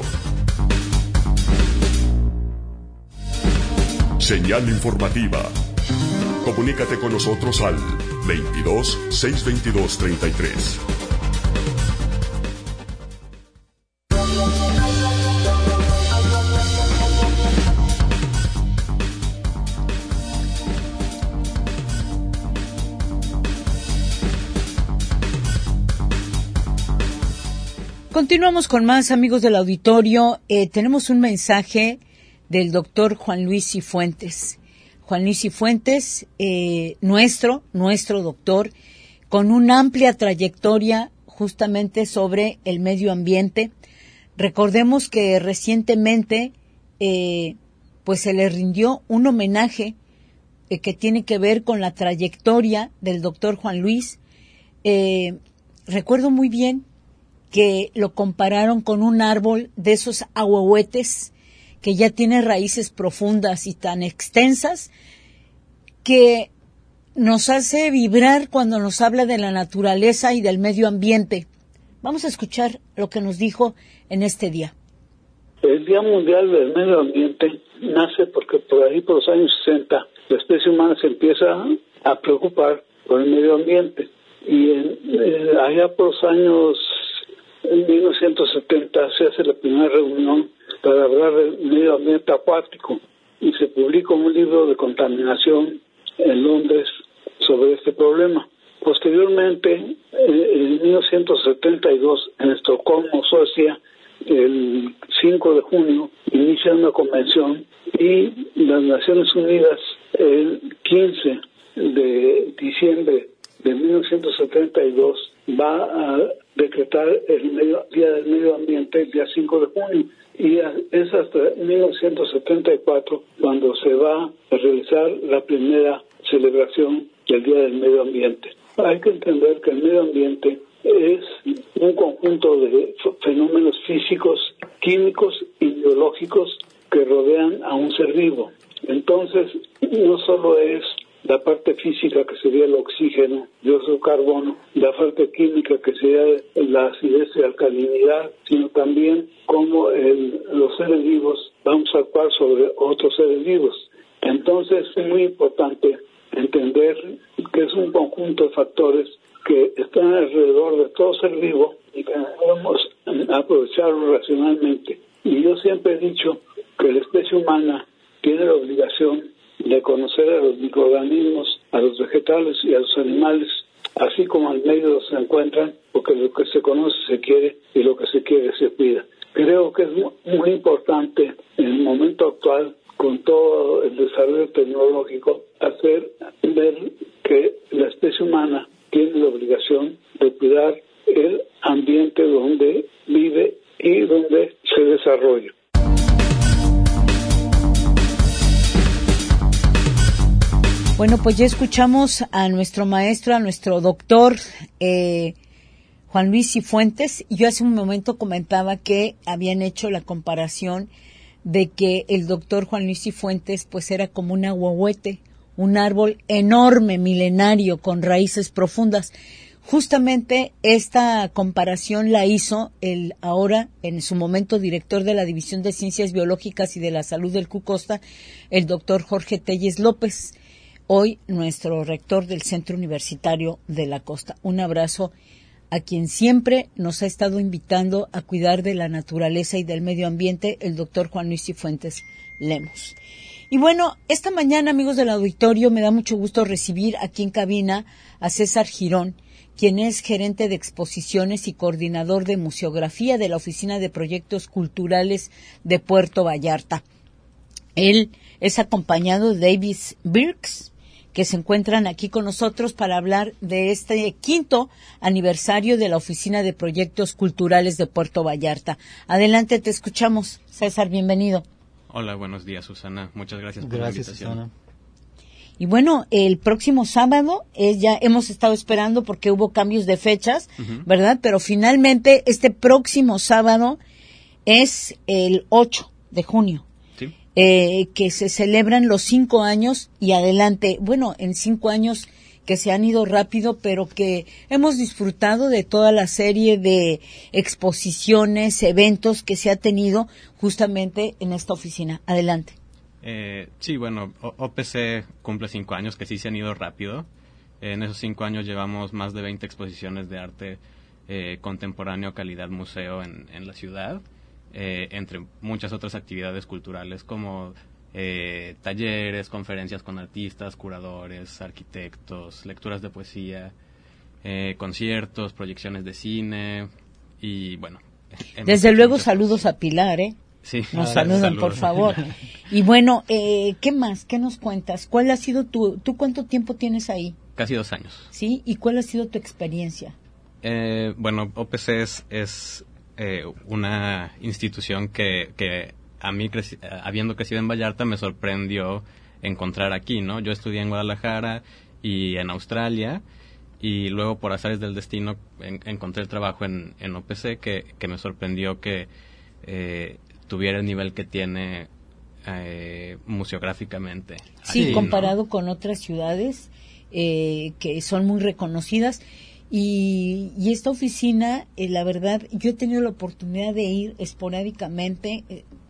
Señal Informativa. Comunícate con nosotros al 22 622 33. Continuamos con más, amigos del auditorio. Tenemos un mensaje del doctor Juan Luis Cifuentes. Juan Luis Cifuentes, nuestro doctor, con una amplia trayectoria justamente sobre el medio ambiente. Recordemos que recientemente pues se le rindió un homenaje que tiene que ver con la trayectoria del doctor Juan Luis. Recuerdo muy bien que lo compararon con un árbol de esos ahuehuetes que ya tiene raíces profundas y tan extensas que nos hace vibrar cuando nos habla de la naturaleza y del medio ambiente. Vamos a escuchar lo que nos dijo en este día. El Día Mundial del Medio Ambiente nace porque por ahí, por los años 60, la especie humana se empieza a preocupar por el medio ambiente. Y allá por los años en 1970 se hace la primera reunión para hablar del medio ambiente acuático y se publica un libro de contaminación en Londres sobre este problema. Posteriormente, en 1972, en Estocolmo, Suecia, el 5 de junio, inicia una convención y las Naciones Unidas, el 15 de diciembre de 1972, va a decretar el Día del Medio Ambiente el día 5 de junio. 1974, cuando se va a realizar la primera celebración del Día del Medio Ambiente. Hay que entender que el medio ambiente es un conjunto de fenómenos físicos, químicos y biológicos que rodean a un ser vivo. Entonces, no solo es la parte física, que sería el oxígeno, dióxido de carbono, la parte química, que sería la acidez y alcalinidad, sino también cómo los seres vivos vamos a actuar sobre otros seres vivos. Entonces, es muy importante entender que es un conjunto de factores que están alrededor de todo ser vivo y que debemos aprovecharlo racionalmente. Y yo siempre he dicho que la especie humana tiene la obligación de conocer a los microorganismos, a los vegetales y a los animales, así como al medio donde se encuentran, porque lo que se conoce se quiere y lo que se quiere se cuida. Creo que es muy importante en el momento actual, con todo el desarrollo tecnológico, hacer ver que la especie humana tiene la obligación de cuidar el ambiente donde vive y donde se desarrolla. Bueno, pues ya escuchamos a nuestro maestro, a nuestro doctor Juan Luis Cifuentes. Yo hace un momento comentaba que habían hecho la comparación de que el doctor Juan Luis Cifuentes pues era como un ahuehuete, un árbol enorme, milenario, con raíces profundas. Justamente esta comparación la hizo el ahora, en su momento, director de la División de Ciencias Biológicas y de la Salud del CUCOSTA, el doctor Jorge Telles López, hoy nuestro rector del Centro Universitario de la Costa. Un abrazo a quien siempre nos ha estado invitando a cuidar de la naturaleza y del medio ambiente, el doctor Juan Luis Cifuentes Lemos. Y bueno, esta mañana, amigos del auditorio, me da mucho gusto recibir aquí en cabina a César Girón, quien es gerente de exposiciones y coordinador de museografía de la Oficina de Proyectos Culturales de Puerto Vallarta. Él es acompañado de Davis Birks, que se encuentran aquí con nosotros para hablar de este 5º aniversario de la Oficina de Proyectos Culturales de Puerto Vallarta. Adelante, te escuchamos. César, bienvenido. Hola, buenos días, Susana. Muchas gracias por la invitación. Susana. Y bueno, el próximo sábado ya hemos estado esperando porque hubo cambios de fechas, ¿verdad? Pero finalmente este próximo sábado es el 8 de junio. Que se celebran los 5 años y adelante. Bueno, en 5 años que se han ido rápido, pero que hemos disfrutado de toda la serie de exposiciones, eventos que se ha tenido justamente en esta oficina. Adelante. Sí, bueno, OPC cumple 5 años, que sí se han ido rápido. En esos 5 años llevamos más de 20 exposiciones de arte contemporáneo, calidad museo en la ciudad. Entre muchas otras actividades culturales como talleres, conferencias con artistas, curadores, arquitectos, lecturas de poesía, conciertos, proyecciones de cine y bueno. Desde luego saludos a Pilar, Sí. Nos saludan, por favor. Y bueno, ¿qué más? ¿Qué nos cuentas? ¿Cuál ha sido tú cuánto tiempo tienes ahí? Casi 2 años. ¿Sí? ¿Y cuál ha sido tu experiencia? Bueno, OPC es una institución que a mí, habiendo crecido en Vallarta, me sorprendió encontrar aquí, ¿no? Yo estudié en Guadalajara y en Australia, y luego por azares del destino encontré el trabajo en OPC, que me sorprendió que tuviera el nivel que tiene museográficamente. Sí, aquí, comparado ¿no? con otras ciudades que son muy reconocidas. Y esta oficina, la verdad, yo he tenido la oportunidad de ir esporádicamente,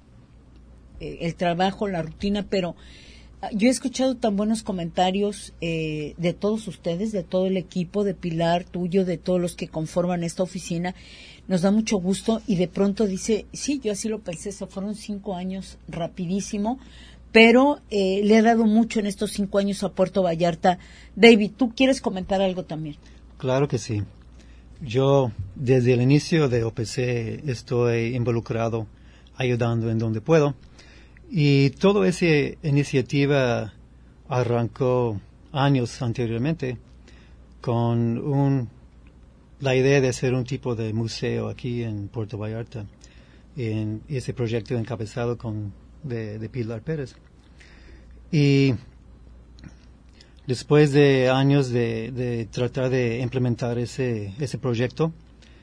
el trabajo, la rutina, pero yo he escuchado tan buenos comentarios de todos ustedes, de todo el equipo, de Pilar, tuyo, de todos los que conforman esta oficina. Nos da mucho gusto y de pronto dice, sí, yo así lo pensé, se fueron 5 años rapidísimo, pero le he dado mucho en estos 5 años a Puerto Vallarta. David, ¿tú quieres comentar algo también? Claro que sí. Yo, desde el inicio de OPC, estoy involucrado, ayudando en donde puedo. Y toda esa iniciativa arrancó años anteriormente con la idea de hacer un tipo de museo aquí en Puerto Vallarta. En ese proyecto encabezado con de Pilar Pérez. Y después de años de tratar de implementar ese proyecto,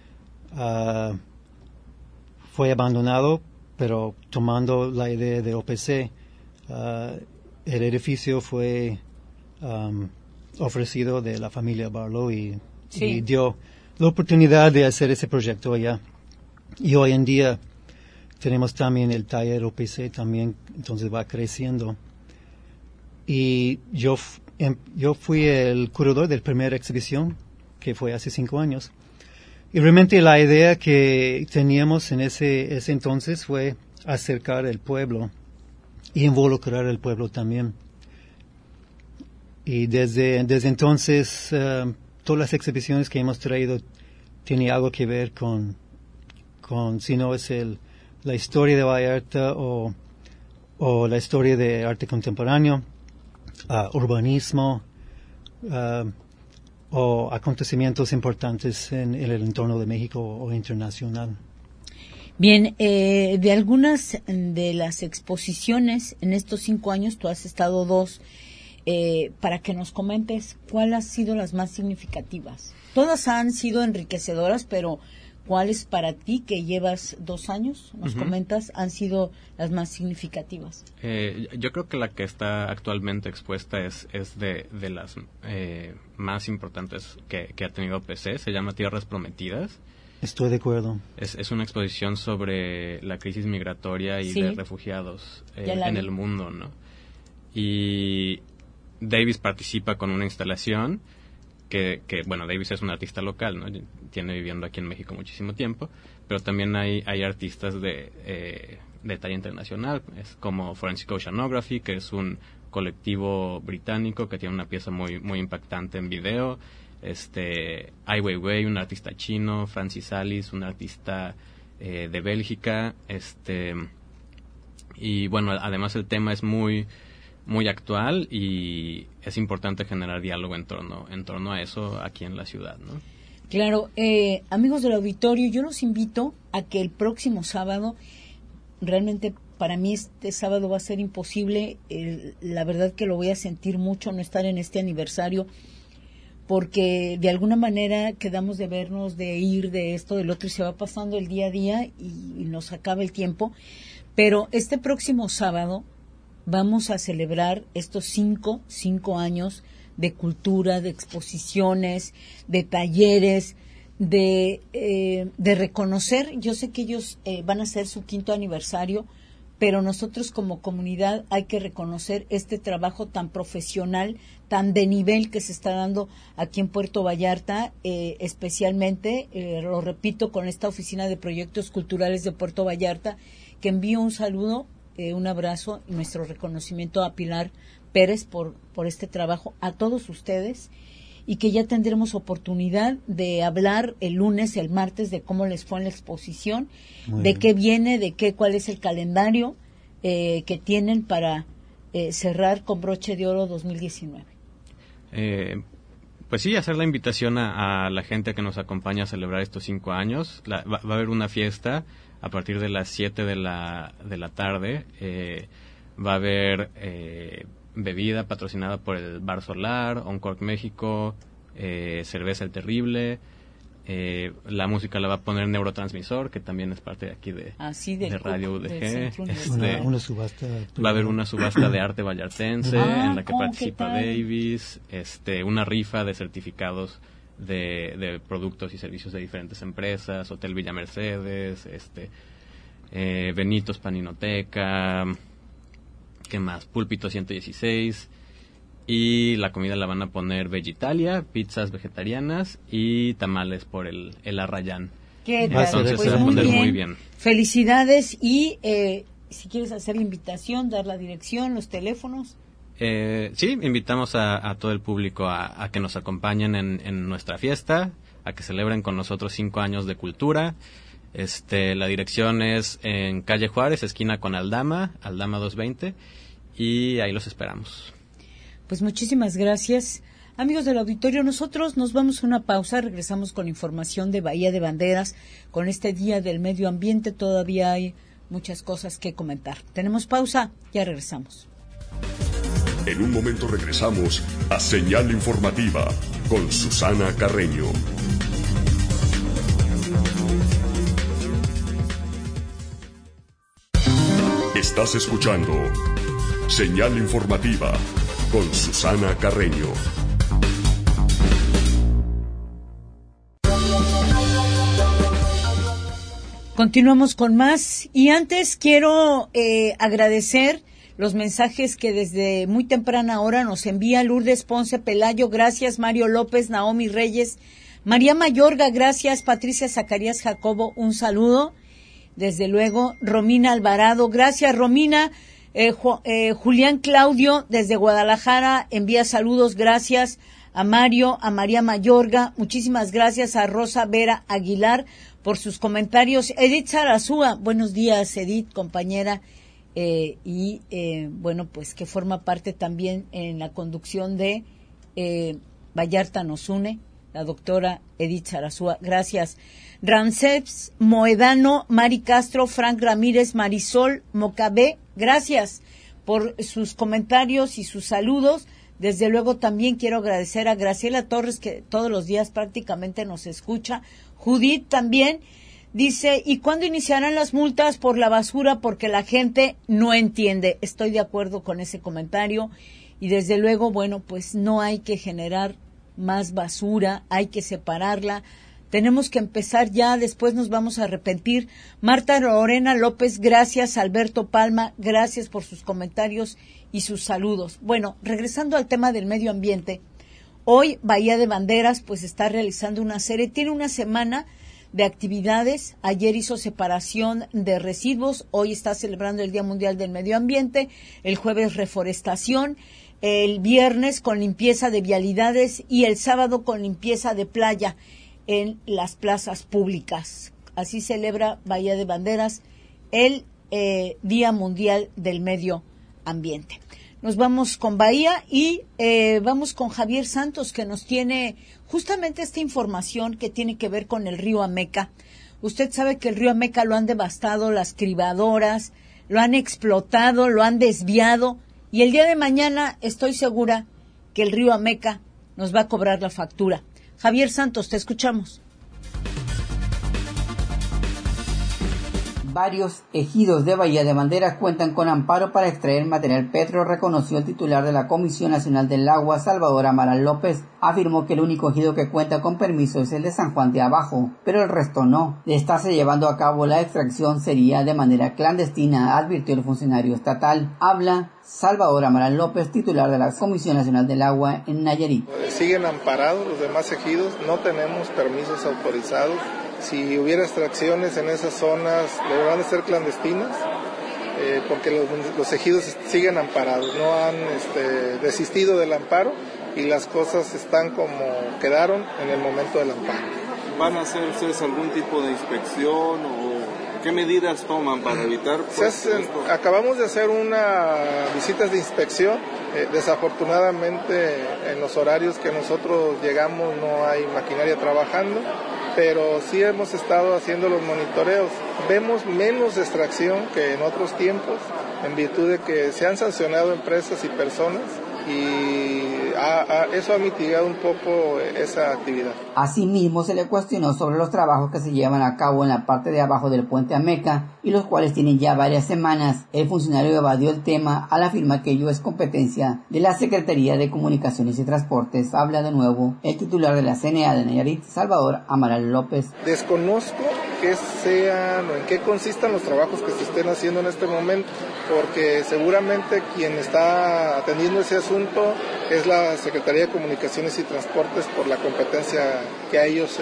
fue abandonado, pero tomando la idea de OPC, el edificio fue ofrecido de la familia Barlow y dio la oportunidad de hacer ese proyecto allá. Y hoy en día tenemos también el taller OPC también, entonces va creciendo. Y yo fui el curador de la primera exhibición, que fue hace 5 años. Y realmente la idea que teníamos en ese entonces fue acercar el pueblo y involucrar al pueblo también. Y desde entonces, todas las exhibiciones que hemos traído tienen algo que ver con si no es la historia de Vallarta o la historia de arte contemporáneo, urbanismo, o acontecimientos importantes en el entorno de México o internacional. Bien, de algunas de las exposiciones en estos 5 años, tú has estado 2, para que nos comentes cuáles han sido las más significativas. Todas han sido enriquecedoras, pero ¿cuáles para ti, que llevas 2 años, nos comentas, han sido las más significativas? Yo creo que la que está actualmente expuesta es de las más importantes que ha tenido OPC. Se llama Tierras Prometidas. Estoy de acuerdo. Es una exposición sobre la crisis migratoria y de refugiados en el mundo, ¿no? Y Davis participa con una instalación que bueno, Davis es un artista local, ¿no? Tiene viviendo aquí en México muchísimo tiempo, pero también hay artistas de talla internacional, es como Forensic Oceanography, que es un colectivo británico que tiene una pieza muy impactante en video, Ai Weiwei, un artista chino, Francis Alice, un artista de Bélgica, y bueno, además el tema es muy actual y es importante generar diálogo en torno a eso aquí en la ciudad, ¿no? Claro, amigos del auditorio, yo los invito a que el próximo sábado, realmente para mí este sábado va a ser imposible, la verdad que lo voy a sentir mucho no estar en este aniversario, porque de alguna manera quedamos de vernos, de ir, de esto, del otro, y se va pasando el día a día y nos acaba el tiempo, pero este próximo sábado vamos a celebrar estos 5 años de cultura, de exposiciones, de talleres, de reconocer. Yo sé que ellos van a hacer su 5º aniversario, pero nosotros como comunidad hay que reconocer este trabajo tan profesional, tan de nivel que se está dando aquí en Puerto Vallarta, especialmente, lo repito, con esta Oficina de Proyectos Culturales de Puerto Vallarta, que envío un saludo, un abrazo y nuestro reconocimiento a Pilar Pérez por este trabajo, a todos ustedes, y que ya tendremos oportunidad de hablar el lunes, el martes, de cómo les fue en la exposición, de qué viene, cuál es el calendario que tienen para cerrar con broche de oro 2019. Pues sí, hacer la invitación a la gente que nos acompaña a celebrar estos 5 años. Va a haber una fiesta a partir de las 7 de la tarde. Va a haber bebida patrocinada por el Bar Solar, Oncork México, Cerveza El Terrible. La música la va a poner Neurotransmisor, que también es parte de aquí de Radio UDG. Una subasta. Va a haber una subasta de arte vallartense en la que participa Davis, una rifa de certificados de productos y servicios de diferentes empresas, Hotel Villa Mercedes, Benitos Paninoteca, ¿qué más? Púlpito 116, y la comida la van a poner Vegetalia, pizzas vegetarianas y tamales por el Arrayán. Entonces pues se va a poner muy bien. Felicidades, y si quieres hacer invitación, dar la dirección, los teléfonos. Sí, invitamos a todo el público a que nos acompañen en nuestra fiesta, a que celebren con nosotros 5 años de cultura. La dirección es en Calle Juárez, esquina con Aldama 220, y ahí los esperamos. Pues muchísimas gracias. Amigos del auditorio, nosotros nos vamos a una pausa, regresamos con información de Bahía de Banderas, con este Día del Medio Ambiente. Todavía hay muchas cosas que comentar. Tenemos pausa, ya regresamos. En un momento regresamos a Señal Informativa con Susana Carreño. Estás escuchando Señal Informativa con Susana Carreño. Continuamos con más y antes quiero agradecer los mensajes que desde muy temprana hora nos envía Lourdes Ponce Pelayo, gracias, Mario López, Naomi Reyes, María Mayorga, gracias, Patricia Zacarías Jacobo, un saludo, desde luego, Romina Alvarado, gracias Romina, Julián Claudio desde Guadalajara envía saludos, gracias a Mario, a María Mayorga, muchísimas gracias a Rosa Vera Aguilar por sus comentarios. Edith Sarazúa, buenos días Edith, compañera, bueno, pues que forma parte también en la conducción de Vallarta nos une, la doctora Edith Sarazúa, gracias. Ramsés Moedano, Mari Castro, Frank Ramírez, Marisol Mocabé, gracias por sus comentarios y sus saludos. Desde luego también quiero agradecer a Graciela Torres, que todos los días prácticamente nos escucha. Judith también dice, ¿y cuándo iniciarán las multas por la basura? Porque la gente no entiende. Estoy de acuerdo con ese comentario. Y desde luego, bueno, pues no hay que generar más basura, hay que separarla. Tenemos que empezar ya, después nos vamos a arrepentir. Marta Lorena López, gracias. Alberto Palma, gracias por sus comentarios y sus saludos. Bueno, regresando al tema del medio ambiente, hoy Bahía de Banderas pues está realizando una serie, tiene una semana de actividades. Ayer hizo separación de residuos, hoy está celebrando el Día Mundial del Medio Ambiente, el jueves reforestación, el viernes con limpieza de vialidades y el sábado con limpieza de playa en las plazas públicas. Así celebra Bahía de Banderas el Día Mundial del Medio Ambiente. Nos vamos con Bahía y vamos con Javier Santos, que nos tiene justamente esta información que tiene que ver con el río Ameca. Usted sabe que el río Ameca lo han devastado las cribadoras, lo han explotado, lo han desviado, y el día de mañana estoy segura que el río Ameca nos va a cobrar la factura. Javier Santos, te escuchamos. Varios ejidos de Bahía de Banderas cuentan con amparo para extraer material petro, reconoció el titular de la Comisión Nacional del Agua, Salvador Amaral López. Afirmó que el único ejido que cuenta con permiso es el de San Juan de Abajo, pero el resto no. De estarse llevando a cabo la extracción sería de manera clandestina, advirtió el funcionario estatal. Habla Salvador Amaral López, titular de la Comisión Nacional del Agua en Nayarit. Siguen amparados los demás ejidos, no tenemos permisos autorizados. Si hubiera extracciones en esas zonas, deberán de ser clandestinas, porque los ejidos siguen amparados, no han desistido del amparo y las cosas están como quedaron en el momento del amparo. ¿Van a hacer ustedes algún tipo de inspección o qué medidas toman para evitar? Acabamos de hacer unas visitas de inspección. Desafortunadamente en los horarios que nosotros llegamos no hay maquinaria trabajando, pero sí hemos estado haciendo los monitoreos. Vemos menos extracción que en otros tiempos, en virtud de que se han sancionado empresas y personas, y eso ha mitigado un poco esa actividad. Asimismo, se le cuestionó sobre los trabajos que se llevan a cabo en la parte de abajo del puente Ameca y los cuales tienen ya varias semanas. El funcionario evadió el tema al afirmar que ello es competencia de la Secretaría de Comunicaciones y Transportes. Habla de nuevo el titular de la CNA de Nayarit, Salvador Amaral López. Desconozco qué sean o en qué consistan los trabajos que se estén haciendo en este momento, porque seguramente quien está atendiendo ese asunto es la Secretaría de Comunicaciones y Transportes por la competencia que a ellos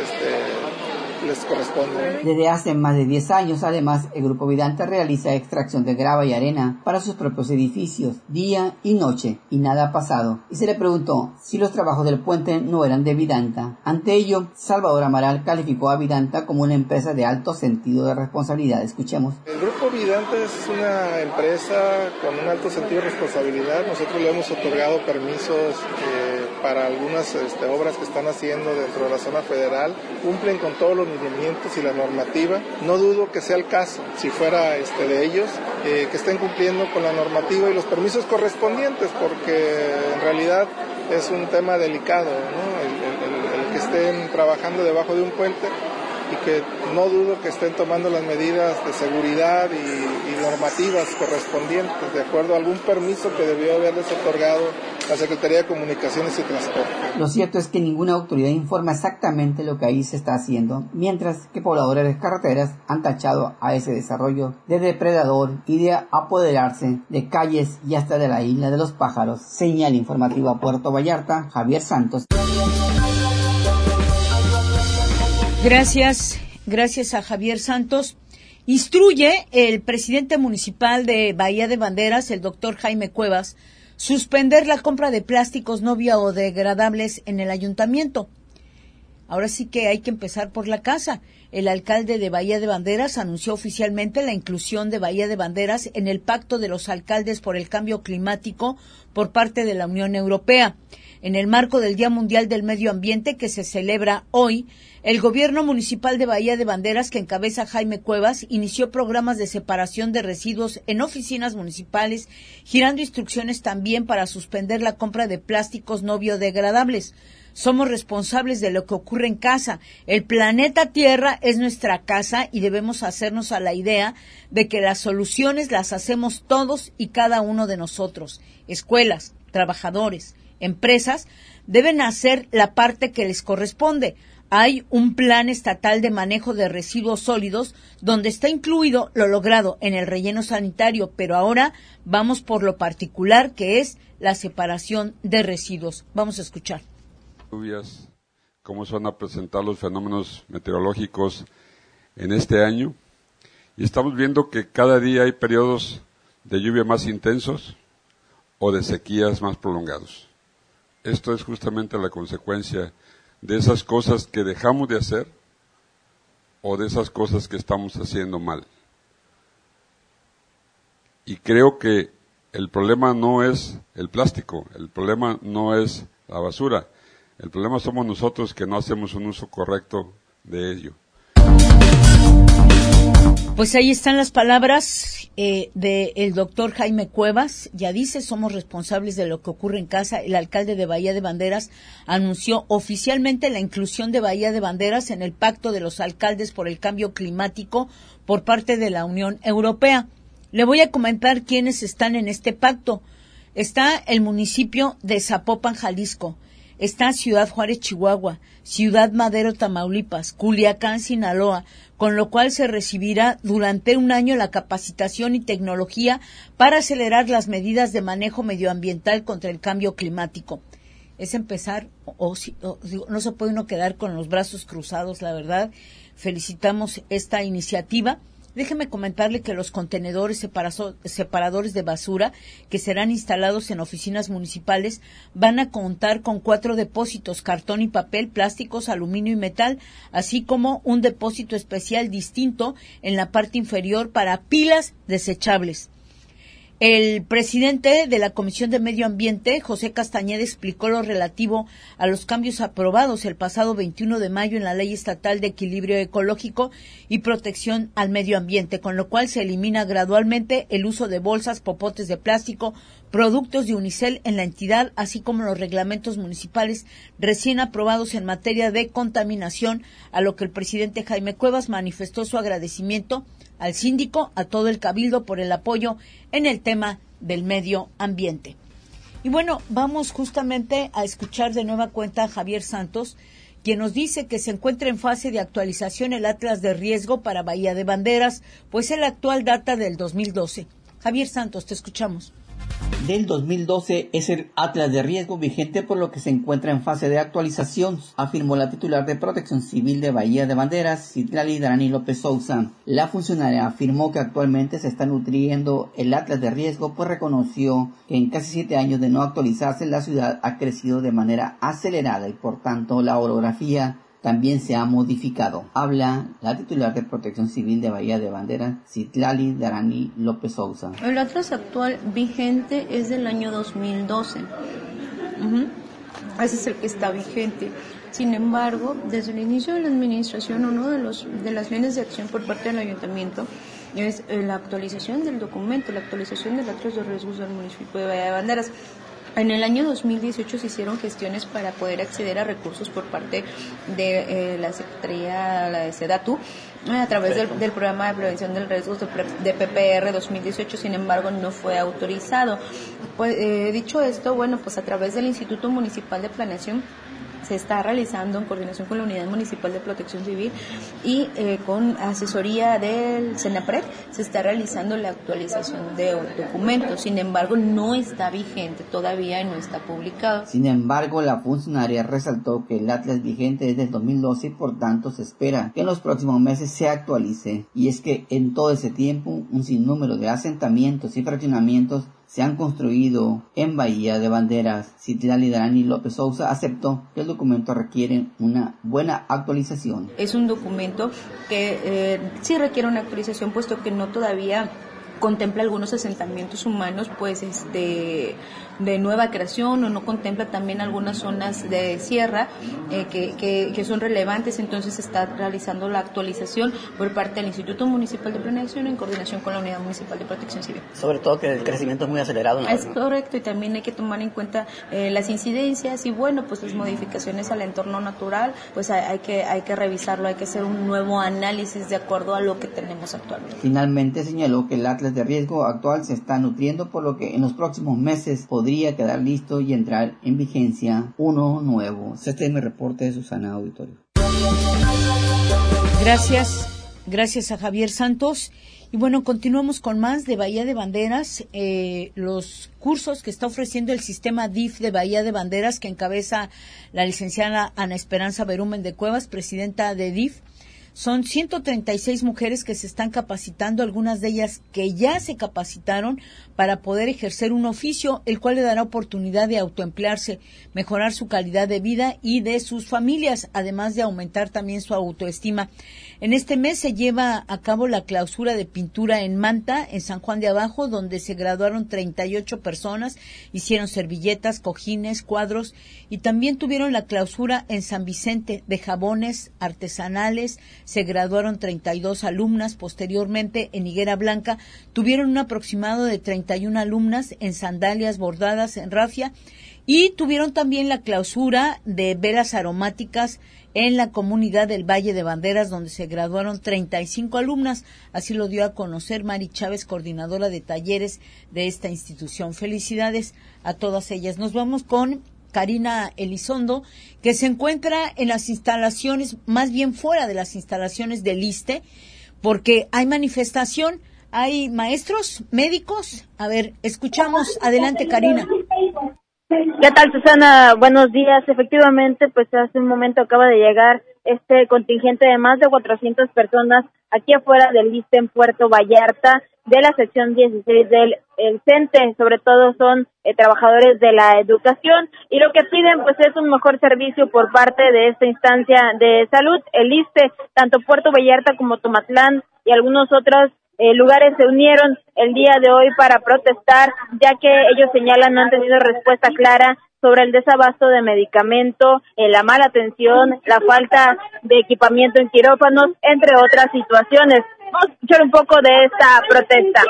les corresponde. Desde hace más de 10 años, además, el Grupo Vidanta realiza extracción de grava y arena para sus propios edificios, día y noche, y nada ha pasado. Y se le preguntó si los trabajos del puente no eran de Vidanta. Ante ello, Salvador Amaral calificó a Vidanta como una empresa de alto sentido de responsabilidad. Escuchemos. El Grupo Vidanta es una empresa con un alto sentido de responsabilidad. Nosotros le hemos otorgado permisos para algunas obras que están haciendo dentro de la zona federal, cumplen con todos los lineamientos y la normativa. No dudo que sea el caso, si fuera de ellos, que estén cumpliendo con la normativa y los permisos correspondientes, porque en realidad es un tema delicado, ¿no? El que estén trabajando debajo de un puente, y que no dudo que estén tomando las medidas de seguridad y normativas correspondientes, de acuerdo a algún permiso que debió haberles otorgado la Secretaría de Comunicaciones y Transporte. Lo cierto es que ninguna autoridad informa exactamente lo que ahí se está haciendo, mientras que pobladores de carreteras han tachado a ese desarrollo de depredador y de apoderarse de calles y hasta de la Isla de los Pájaros. Señal informativa Puerto Vallarta, Javier Santos. Gracias a Javier Santos. Instruye el presidente municipal de Bahía de Banderas, el doctor Jaime Cuevas, suspender la compra de plásticos no biodegradables en el ayuntamiento. Ahora sí que hay que empezar por la casa. El alcalde de Bahía de Banderas anunció oficialmente la inclusión de Bahía de Banderas en el Pacto de los Alcaldes por el Cambio Climático por parte de la Unión Europea. En el marco del Día Mundial del Medio Ambiente que se celebra hoy, el gobierno municipal de Bahía de Banderas, que encabeza Jaime Cuevas, inició programas de separación de residuos en oficinas municipales, girando instrucciones también para suspender la compra de plásticos no biodegradables. Somos responsables de lo que ocurre en casa. El planeta Tierra es nuestra casa y debemos hacernos a la idea de que las soluciones las hacemos todos y cada uno de nosotros. Escuelas, trabajadores, empresas deben hacer la parte que les corresponde. Hay un plan estatal de manejo de residuos sólidos donde está incluido lo logrado en el relleno sanitario, pero ahora vamos por lo particular, que es la separación de residuos. Vamos a escuchar. Lluvias, cómo se van a presentar los fenómenos meteorológicos en este año. Y estamos viendo que cada día hay periodos de lluvia más intensos o de sequías más prolongados. Esto es justamente la consecuencia de esas cosas que dejamos de hacer o de esas cosas que estamos haciendo mal. Y creo que el problema no es el plástico, el problema no es la basura, el problema somos nosotros que no hacemos un uso correcto de ello. Pues ahí están las palabras del doctor Jaime Cuevas. Ya dice, somos responsables de lo que ocurre en casa. El alcalde de Bahía de Banderas anunció oficialmente la inclusión de Bahía de Banderas en el Pacto de los Alcaldes por el Cambio Climático por parte de la Unión Europea. Le voy a comentar quiénes están en este pacto. Está el municipio de Zapopan, Jalisco. Está Ciudad Juárez, Chihuahua, Ciudad Madero, Tamaulipas, Culiacán, Sinaloa, con lo cual se recibirá durante un año la capacitación y tecnología para acelerar las medidas de manejo medioambiental contra el cambio climático. Es empezar, no se puede uno quedar con los brazos cruzados, la verdad. Felicitamos esta iniciativa. Déjeme comentarle que los contenedores separadores de basura que serán instalados en oficinas municipales van a contar con 4 depósitos: cartón y papel, plásticos, aluminio y metal, así como un depósito especial distinto en la parte inferior para pilas desechables. El presidente de la Comisión de Medio Ambiente, José Castañeda, explicó lo relativo a los cambios aprobados el pasado 21 de mayo en la Ley Estatal de Equilibrio Ecológico y Protección al Medio Ambiente, con lo cual se elimina gradualmente el uso de bolsas, popotes de plástico, productos de unicel en la entidad, así como los reglamentos municipales recién aprobados en materia de contaminación, a lo que el presidente Jaime Cuevas manifestó su agradecimiento al síndico, a todo el cabildo por el apoyo en el tema del medio ambiente. Y bueno, vamos justamente a escuchar de nueva cuenta a Javier Santos, quien nos dice que se encuentra en fase de actualización el Atlas de Riesgo para Bahía de Banderas, pues el actual data del 2012. Javier Santos, te escuchamos. Del 2012 es el Atlas de Riesgo vigente, por lo que se encuentra en fase de actualización, afirmó la titular de Protección Civil de Bahía de Banderas, Citlali Darani López Sousa. La funcionaria afirmó que actualmente se está nutriendo el Atlas de Riesgo, pues reconoció que en casi 7 años de no actualizarse la ciudad ha crecido de manera acelerada y por tanto la orografía también se ha modificado. Habla la titular de Protección Civil de Bahía de Banderas, Citlali Darani López Sousa. El Atlas actual vigente es del año 2012. ese es el que está vigente. Sin embargo, desde el inicio de la administración, uno de las líneas de acción por parte del ayuntamiento es la actualización del documento, la actualización de datos de riesgos del municipio de Bahía de Banderas. En el año 2018 se hicieron gestiones para poder acceder a recursos por parte de la Secretaría, la de SEDATU, a través del programa de prevención de riesgos de PPR 2018, sin embargo no fue autorizado. Pues, dicho esto, bueno, pues a través del Instituto Municipal de Planeación se está realizando en coordinación con la Unidad Municipal de Protección Civil y con asesoría del CENAPRED se está realizando la actualización de documentos. Sin embargo, no está vigente todavía y no está publicado. Sin embargo, la funcionaria resaltó que el atlas vigente es del 2012 y por tanto se espera que en los próximos meses se actualice. Y es que en todo ese tiempo un sinnúmero de asentamientos y fraccionamientos se han construido en Bahía de Banderas. Citlali Darani López Sousa aceptó que el documento requiere una buena actualización. Es un documento que sí requiere una actualización, puesto que no todavía contempla algunos asentamientos humanos pues de nueva creación, o no contempla también algunas zonas de sierra que son relevantes. Entonces se está realizando la actualización por parte del Instituto Municipal de Planeación en coordinación con la Unidad Municipal de Protección Civil. Sobre todo que el crecimiento es muy acelerado, ¿no? Es correcto, y también hay que tomar en cuenta las incidencias y bueno, pues las modificaciones al entorno natural, pues hay que revisarlo, hay que hacer un nuevo análisis de acuerdo a lo que tenemos actualmente. Finalmente señaló que el atlas de riesgo actual se está nutriendo, por lo que en los próximos meses podría quedar listo y entrar en vigencia uno nuevo. Este es mi reporte de Susana Auditorio. Gracias a Javier Santos. Y bueno, continuamos con más de Bahía de Banderas, los cursos que está ofreciendo el sistema DIF de Bahía de Banderas, que encabeza la licenciada Ana Esperanza Berumen de Cuevas, presidenta de DIF. Son 136 mujeres que se están capacitando, algunas de ellas que ya se capacitaron para poder ejercer un oficio, el cual le dará oportunidad de autoemplearse, mejorar su calidad de vida y de sus familias, además de aumentar también su autoestima. En este mes se lleva a cabo la clausura de pintura en Manta, en San Juan de Abajo, donde se graduaron 38 personas, hicieron servilletas, cojines, cuadros, y también tuvieron la clausura en San Vicente de jabones artesanales. Se graduaron 32 alumnas. Posteriormente, en Higuera Blanca, tuvieron un aproximado de 31 alumnas en sandalias bordadas en rafia, y tuvieron también la clausura de velas aromáticas en la comunidad del Valle de Banderas, donde se graduaron 35 alumnas. Así lo dio a conocer Mari Chávez, coordinadora de talleres de esta institución. Felicidades a todas ellas. Nos vamos con Karina Elizondo, que se encuentra en las instalaciones, más bien fuera de las instalaciones del ISSSTE, porque hay manifestación, hay maestros, médicos. A ver, escuchamos. Adelante, Karina. ¿Qué tal, Susana? Buenos días. Efectivamente, pues hace un momento acaba de llegar este contingente de más de 400 personas aquí afuera del ISSSTE en Puerto Vallarta, de la sección 16 del CENTE. Sobre todo son trabajadores de la educación, y lo que piden pues es un mejor servicio por parte de esta instancia de salud, el ISSSTE. Tanto Puerto Vallarta como Tomatlán y algunos otros lugares se unieron el día de hoy para protestar, ya que ellos señalan no han tenido respuesta clara sobre el desabasto de medicamento, la mala atención, la falta de equipamiento en quirófanos, entre otras situaciones. Vamos a escuchar un poco de esta protesta.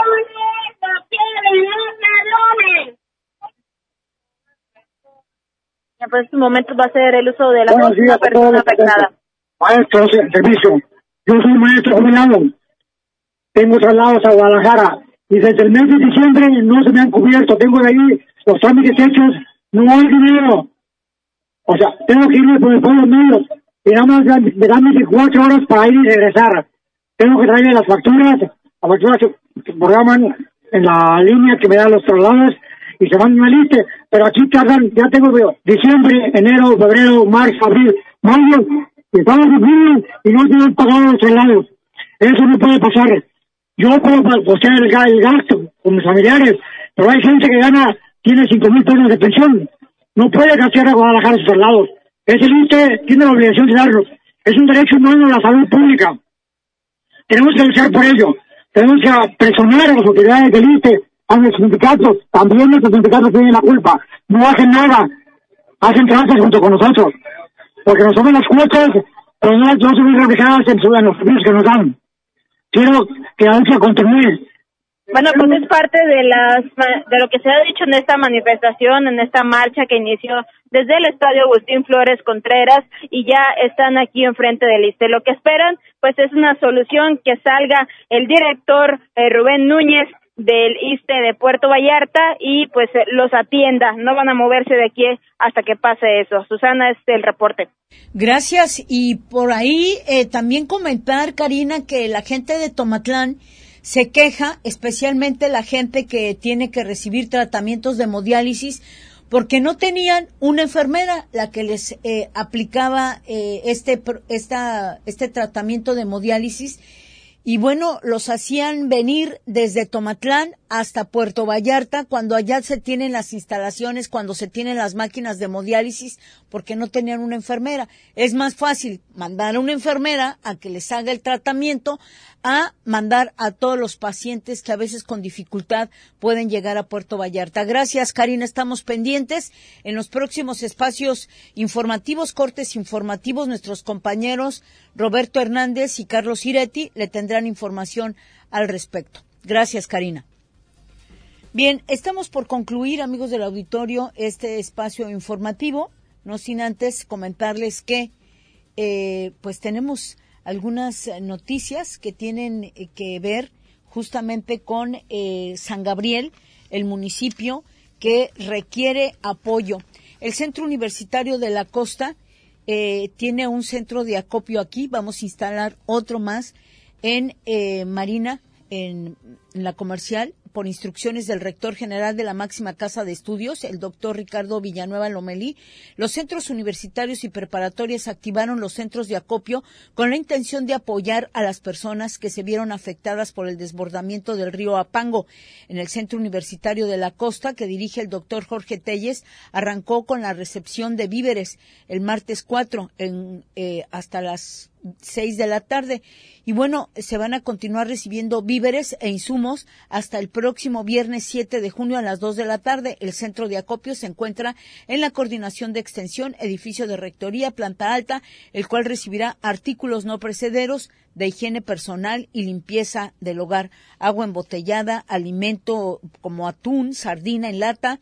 Pues en estos momentos va a ser el uso de la voz de una persona afectada. Maestros en servicio, yo soy maestro jubilado, tengo traslados a Guadalajara y desde el mes de diciembre no se me han cubierto, tengo de ahí los trámites hechos, no hay dinero, o sea, tengo que irme por los medios y nada más me dan 24 horas para ir y regresar. Tengo que traerle las facturas se programan en la línea que me dan los traslados y se van en una lista, pero aquí tardan, ya tengo diciembre, enero, febrero, marzo, abril, mayo, y estamos en junio y no tienen pagado los traslados. Eso no puede pasar. Yo puedo postear el gasto con mis familiares, pero hay gente que tiene 5,000 pesos de pensión. No puede gastar a Guadalajara sus traslados. Ese ISSSTE tiene la obligación de darlos. Es un derecho humano a la salud pública. Tenemos que luchar por ello. Tenemos que presionar a las autoridades del ISSSTE, a los sindicatos. También los sindicatos tienen la culpa. No hacen nada. hacen trazas junto con nosotros, porque nos toman las cuotas, pero no se ven reflejadas en los servicios que nos dan. Quiero que la lucha continúe. Bueno, pues es parte de lo que se ha dicho en esta manifestación, en esta marcha que inició desde el Estadio Agustín Flores Contreras y ya están aquí enfrente del ISSSTE. Lo que esperan, pues es una solución, que salga el director Rubén Núñez del ISSSTE de Puerto Vallarta y pues los atienda. No van a moverse de aquí hasta que pase eso. Susana, es el reporte. Gracias. Y por ahí también comentar, Karina, que la gente de Tomatlán se queja, especialmente la gente que tiene que recibir tratamientos de hemodiálisis, porque no tenían una enfermera la que les aplicaba este tratamiento de hemodiálisis. Y bueno, los hacían venir desde Tomatlán hasta Puerto Vallarta, cuando allá se tienen las instalaciones, cuando se tienen las máquinas de hemodiálisis, porque no tenían una enfermera. Es más fácil mandar a una enfermera a que les haga el tratamiento, a mandar a todos los pacientes que a veces con dificultad pueden llegar a Puerto Vallarta. Gracias, Karina, estamos pendientes. En los próximos espacios informativos, cortes informativos, nuestros compañeros Roberto Hernández y Carlos Iretti le tendrán información al respecto. Gracias, Karina. Bien, estamos por concluir, amigos del auditorio, este espacio informativo, no sin antes comentarles que pues tenemos algunas noticias que tienen que ver justamente con San Gabriel, el municipio que requiere apoyo. El Centro Universitario de la Costa tiene un centro de acopio aquí. Vamos a instalar otro más en Marina, en la Comercial, por instrucciones del rector general de la máxima casa de estudios, el doctor Ricardo Villanueva Lomelí. Los centros universitarios y preparatorias activaron los centros de acopio con la intención de apoyar a las personas que se vieron afectadas por el desbordamiento del río Apango. En el Centro Universitario de la Costa, que dirige el doctor Jorge Telles, arrancó con la recepción de víveres el martes 4 hasta las 6 de la tarde. Y bueno, se van a continuar recibiendo víveres e insumos hasta el próximo viernes 7 de junio a las 2 de la tarde. El centro de acopio se encuentra en la Coordinación de Extensión, edificio de Rectoría, planta alta, el cual recibirá artículos no perecederos de higiene personal y limpieza del hogar, agua embotellada, alimento como atún, sardina en lata,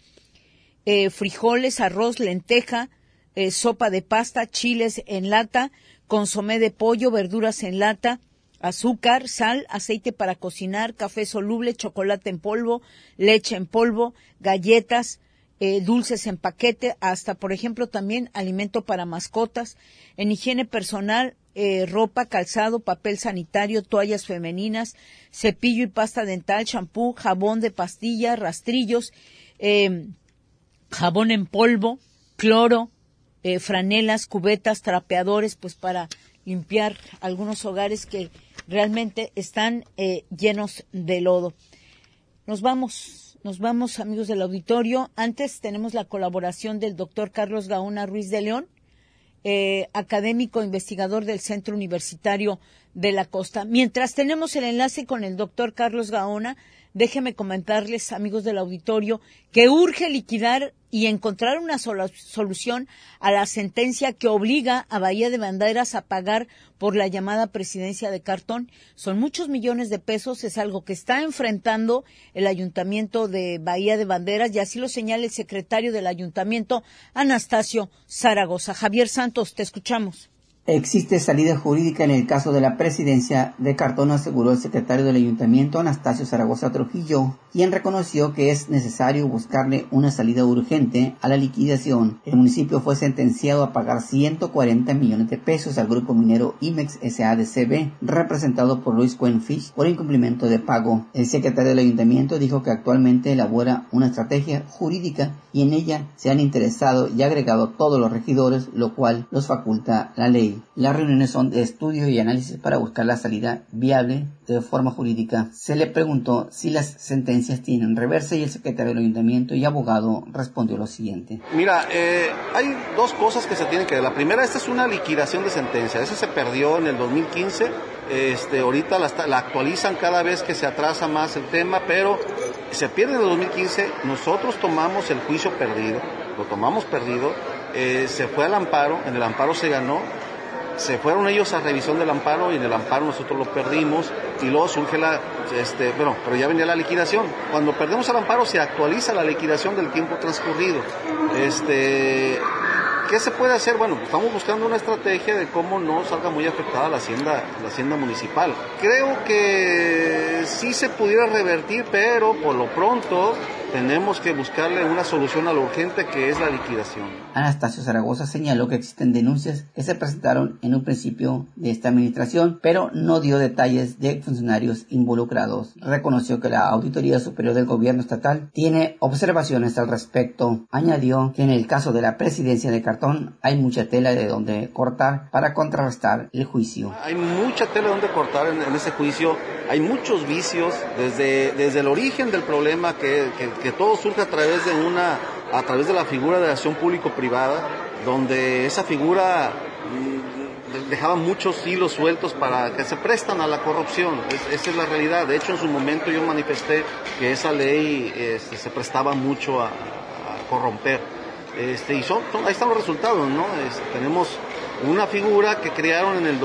frijoles, arroz, lenteja, sopa de pasta, chiles en lata, consomé de pollo, verduras en lata, azúcar, sal, aceite para cocinar, café soluble, chocolate en polvo, leche en polvo, galletas, dulces en paquete, hasta, por ejemplo, también alimento para mascotas. En higiene personal, ropa, calzado, papel sanitario, toallas femeninas, cepillo y pasta dental, champú, jabón de pastilla, rastrillos, jabón en polvo, cloro, franelas, cubetas, trapeadores, pues para limpiar algunos hogares que realmente están llenos de lodo. Nos vamos, amigos del auditorio. Antes tenemos la colaboración del doctor Carlos Gaona Ruiz de León, académico investigador del Centro Universitario de la Costa. Mientras tenemos el enlace con el doctor Carlos Gaona, déjenme comentarles, amigos del auditorio, que urge liquidar y encontrar una solución a la sentencia que obliga a Bahía de Banderas a pagar por la llamada presidencia de cartón. Son muchos millones de pesos, es algo que está enfrentando el Ayuntamiento de Bahía de Banderas, y así lo señala el secretario del Ayuntamiento, Anastasio Zaragoza. Javier Santos, te escuchamos. Existe salida jurídica en el caso de la presidencia de cartón, aseguró el secretario del Ayuntamiento, Anastasio Zaragoza Trujillo, quien reconoció que es necesario buscarle una salida urgente a la liquidación. El municipio fue sentenciado a pagar 140 millones de pesos al grupo minero IMEX SADCB, representado por Luis Cuenfish, por incumplimiento de pago. El secretario del Ayuntamiento dijo que actualmente elabora una estrategia jurídica y en ella se han interesado y agregado todos los regidores, lo cual los faculta la ley. Las reuniones son de estudio y análisis para buscar la salida viable de forma jurídica. Se le preguntó si las sentencias tienen reversa y el secretario del Ayuntamiento y abogado respondió lo siguiente. Mira, hay dos cosas que se tienen que ver. La primera, esta es una liquidación de sentencia. Esa se perdió en el 2015. Ahorita la actualizan cada vez que se atrasa más el tema, pero se pierde en el 2015. Nosotros tomamos el juicio perdido, lo tomamos perdido. se fue al amparo, en el amparo se ganó, se fueron ellos a revisión del amparo y en el amparo nosotros lo perdimos y luego surge pero ya venía la liquidación. Cuando perdemos el amparo se actualiza la liquidación del tiempo transcurrido. ¿Qué se puede hacer? Bueno, estamos buscando una estrategia de cómo no salga muy afectada la hacienda municipal. Creo que sí se pudiera revertir, pero por lo pronto tenemos que buscarle una solución a lo urgente, que es la liquidación. Anastasio Zaragoza señaló que existen denuncias que se presentaron en un principio de esta administración, pero no dio detalles de funcionarios involucrados. Reconoció que la Auditoría Superior del Gobierno Estatal tiene observaciones al respecto. Añadió que en el caso de la presidencia de Cartón hay mucha tela de donde cortar para contrarrestar el juicio. Hay mucha tela de donde cortar en ese juicio. Hay muchos vicios desde el origen del problema que todo surge a través de la figura de acción público-privada, donde esa figura dejaba muchos hilos sueltos para que se prestan a la corrupción. Esa es la realidad. De hecho, en su momento yo manifesté que esa ley se prestaba mucho a corromper. Y ahí están los resultados, ¿no? Tenemos una figura que crearon en el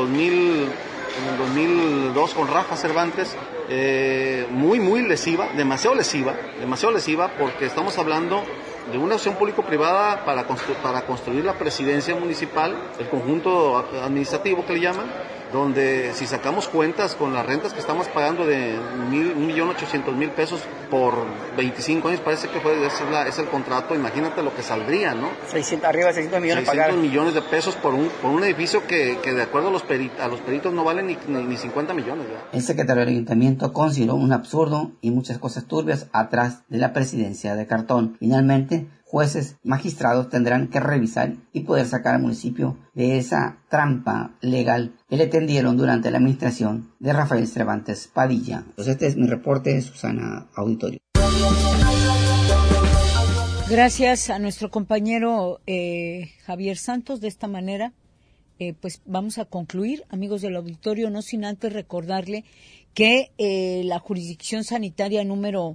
2002 con Rafa Cervantes, muy lesiva, demasiado lesiva, porque estamos hablando de una acción público-privada para construir la presidencia municipal, el conjunto administrativo que le llaman, donde si sacamos cuentas con las rentas que estamos pagando de 1.800.000 pesos por 25 años, parece que es el contrato, imagínate lo que saldría, ¿no? Arriba de 600 millones 600 millones de pesos por un edificio que de acuerdo a los peritos no vale ni 50 millones, ¿verdad? El secretario del ayuntamiento consideró un absurdo y muchas cosas turbias atrás de la presidencia de Cartón. Finalmente, jueces y magistrados tendrán que revisar y poder sacar al municipio de esa trampa legal que le tendieron durante la administración de Rafael Cervantes Padilla. Pues este es mi reporte, Susana Auditorio. Gracias a nuestro compañero Javier Santos. De esta manera, pues vamos a concluir, amigos del auditorio, no sin antes recordarle que la jurisdicción sanitaria número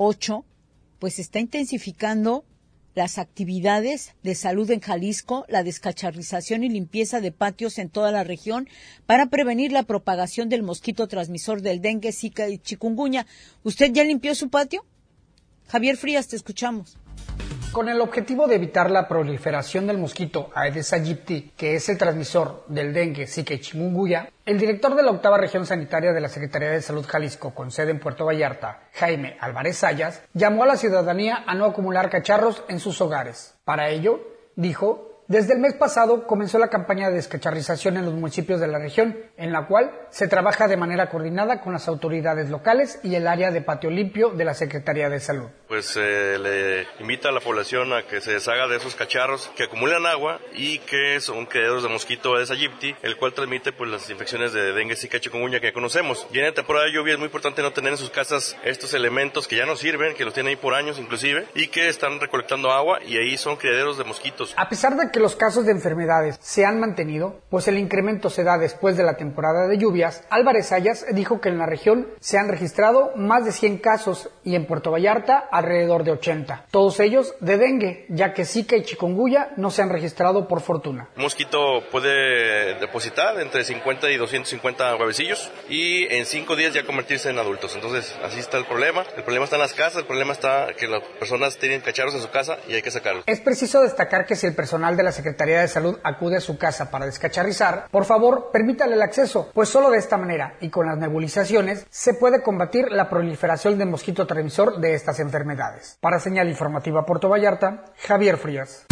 8 pues está intensificando las actividades de salud en Jalisco, la descacharrización y limpieza de patios en toda la región para prevenir la propagación del mosquito transmisor del dengue, zika y chikungunya. ¿Usted ya limpió su patio? Javier Frías, te escuchamos. Con el objetivo de evitar la proliferación del mosquito Aedes aegypti, que es el transmisor del dengue, zika y chikungunya, el director de la 8ª Región Sanitaria de la Secretaría de Salud Jalisco, con sede en Puerto Vallarta, Jaime Álvarez Sayas, llamó a la ciudadanía a no acumular cacharros en sus hogares. Para ello, dijo, desde el mes pasado comenzó la campaña de descacharrización en los municipios de la región, en la cual se trabaja de manera coordinada con las autoridades locales y el área de patio limpio de la Secretaría de Salud. Pues le invita a la población a que se deshaga de esos cacharros que acumulan agua y que son criaderos de mosquito Aedes aegypti, el cual transmite pues las infecciones de dengue, zika y chikungunya que conocemos. Y en la temporada de lluvia es muy importante no tener en sus casas estos elementos que ya no sirven, que los tienen ahí por años inclusive, y que están recolectando agua y ahí son criaderos de mosquitos. A pesar de que los casos de enfermedades se han mantenido, pues el incremento se da después de la temporada de lluvias, Álvarez Sayas dijo que en la región se han registrado más de 100 casos y en Puerto Vallarta alrededor de 80, todos ellos de dengue, ya que zika y chikungunya no se han registrado por fortuna. Un mosquito puede depositar entre 50 y 250 huevecillos y en 5 días ya convertirse en adultos, entonces así está el problema está en las casas, el problema está que las personas tienen cacharros en su casa y hay que sacarlos. Es preciso destacar que si el personal de la Secretaría de Salud acude a su casa para descacharrizar, por favor permítale el acceso, pues solo de esta manera y con las nebulizaciones se puede combatir la proliferación del mosquito transmisor de estas enfermedades. Para Señal Informativa Puerto Vallarta, Javier Frías.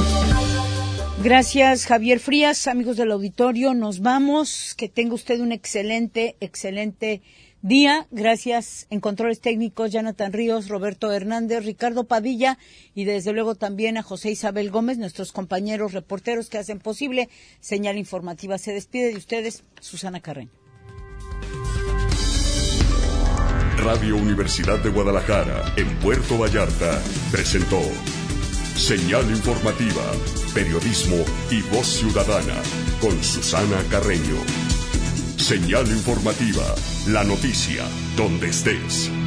Gracias, Javier Frías. Amigos del auditorio, nos vamos. Que tenga usted un excelente día. Gracias en controles técnicos, Jonathan Ríos, Roberto Hernández, Ricardo Padilla y desde luego también a José Isabel Gómez, nuestros compañeros reporteros que hacen posible Señal Informativa. Se despide de ustedes, Susana Carreño. Radio Universidad de Guadalajara, en Puerto Vallarta, presentó Señal Informativa, periodismo y voz ciudadana, con Susana Carreño. Señal Informativa, la noticia, donde estés.